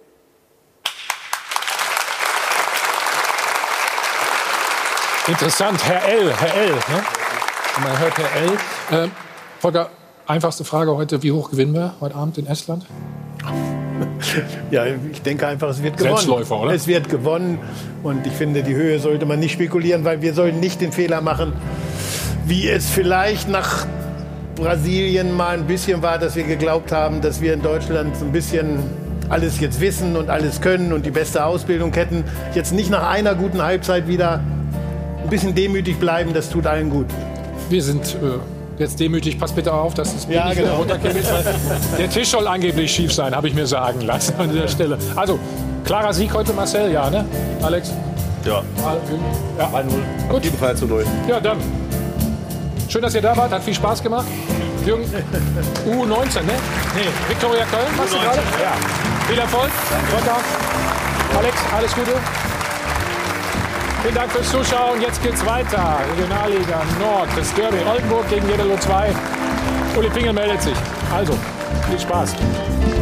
Interessant, Herr L. Herr L. Ne? Man hört Herr L. Äh, Volker, einfachste Frage heute, wie hoch gewinnen wir heute Abend in Estland? Ja, ich denke einfach, es wird gewonnen. Selbstläufer, oder? Es wird gewonnen. Und ich finde, die Höhe sollte man nicht spekulieren, weil wir sollten nicht den Fehler machen, wie es vielleicht nach Brasilien mal ein bisschen war, dass wir geglaubt haben, dass wir in Deutschland so ein bisschen alles jetzt wissen und alles können und die beste Ausbildung hätten. Jetzt nicht nach einer guten Halbzeit wieder ein bisschen demütig bleiben, das tut allen gut. Wir sind äh, jetzt demütig. Pass bitte auf, dass es ja, nicht genau. wieder runterkippt. Der Tisch soll angeblich schief sein, habe ich mir sagen lassen an dieser Stelle. Also, klarer Sieg heute, Marcel, ja, ne? Alex? Ja. Ja, ein null. Auf jeden Fall zu null. Ja, dann. Schön, dass ihr da wart. Hat viel Spaß gemacht. Jürgen, U neunzehn, ne? Nee, Viktoria Köln, machst du gerade? Ja. Viel Erfolg. Sonntag. Alex, alles Gute. Vielen Dank fürs Zuschauen. Jetzt geht's weiter. Regionalliga Nord. Das Derby Oldenburg gegen Jeddelo zwei. Uli Pingel meldet sich. Also, viel Spaß.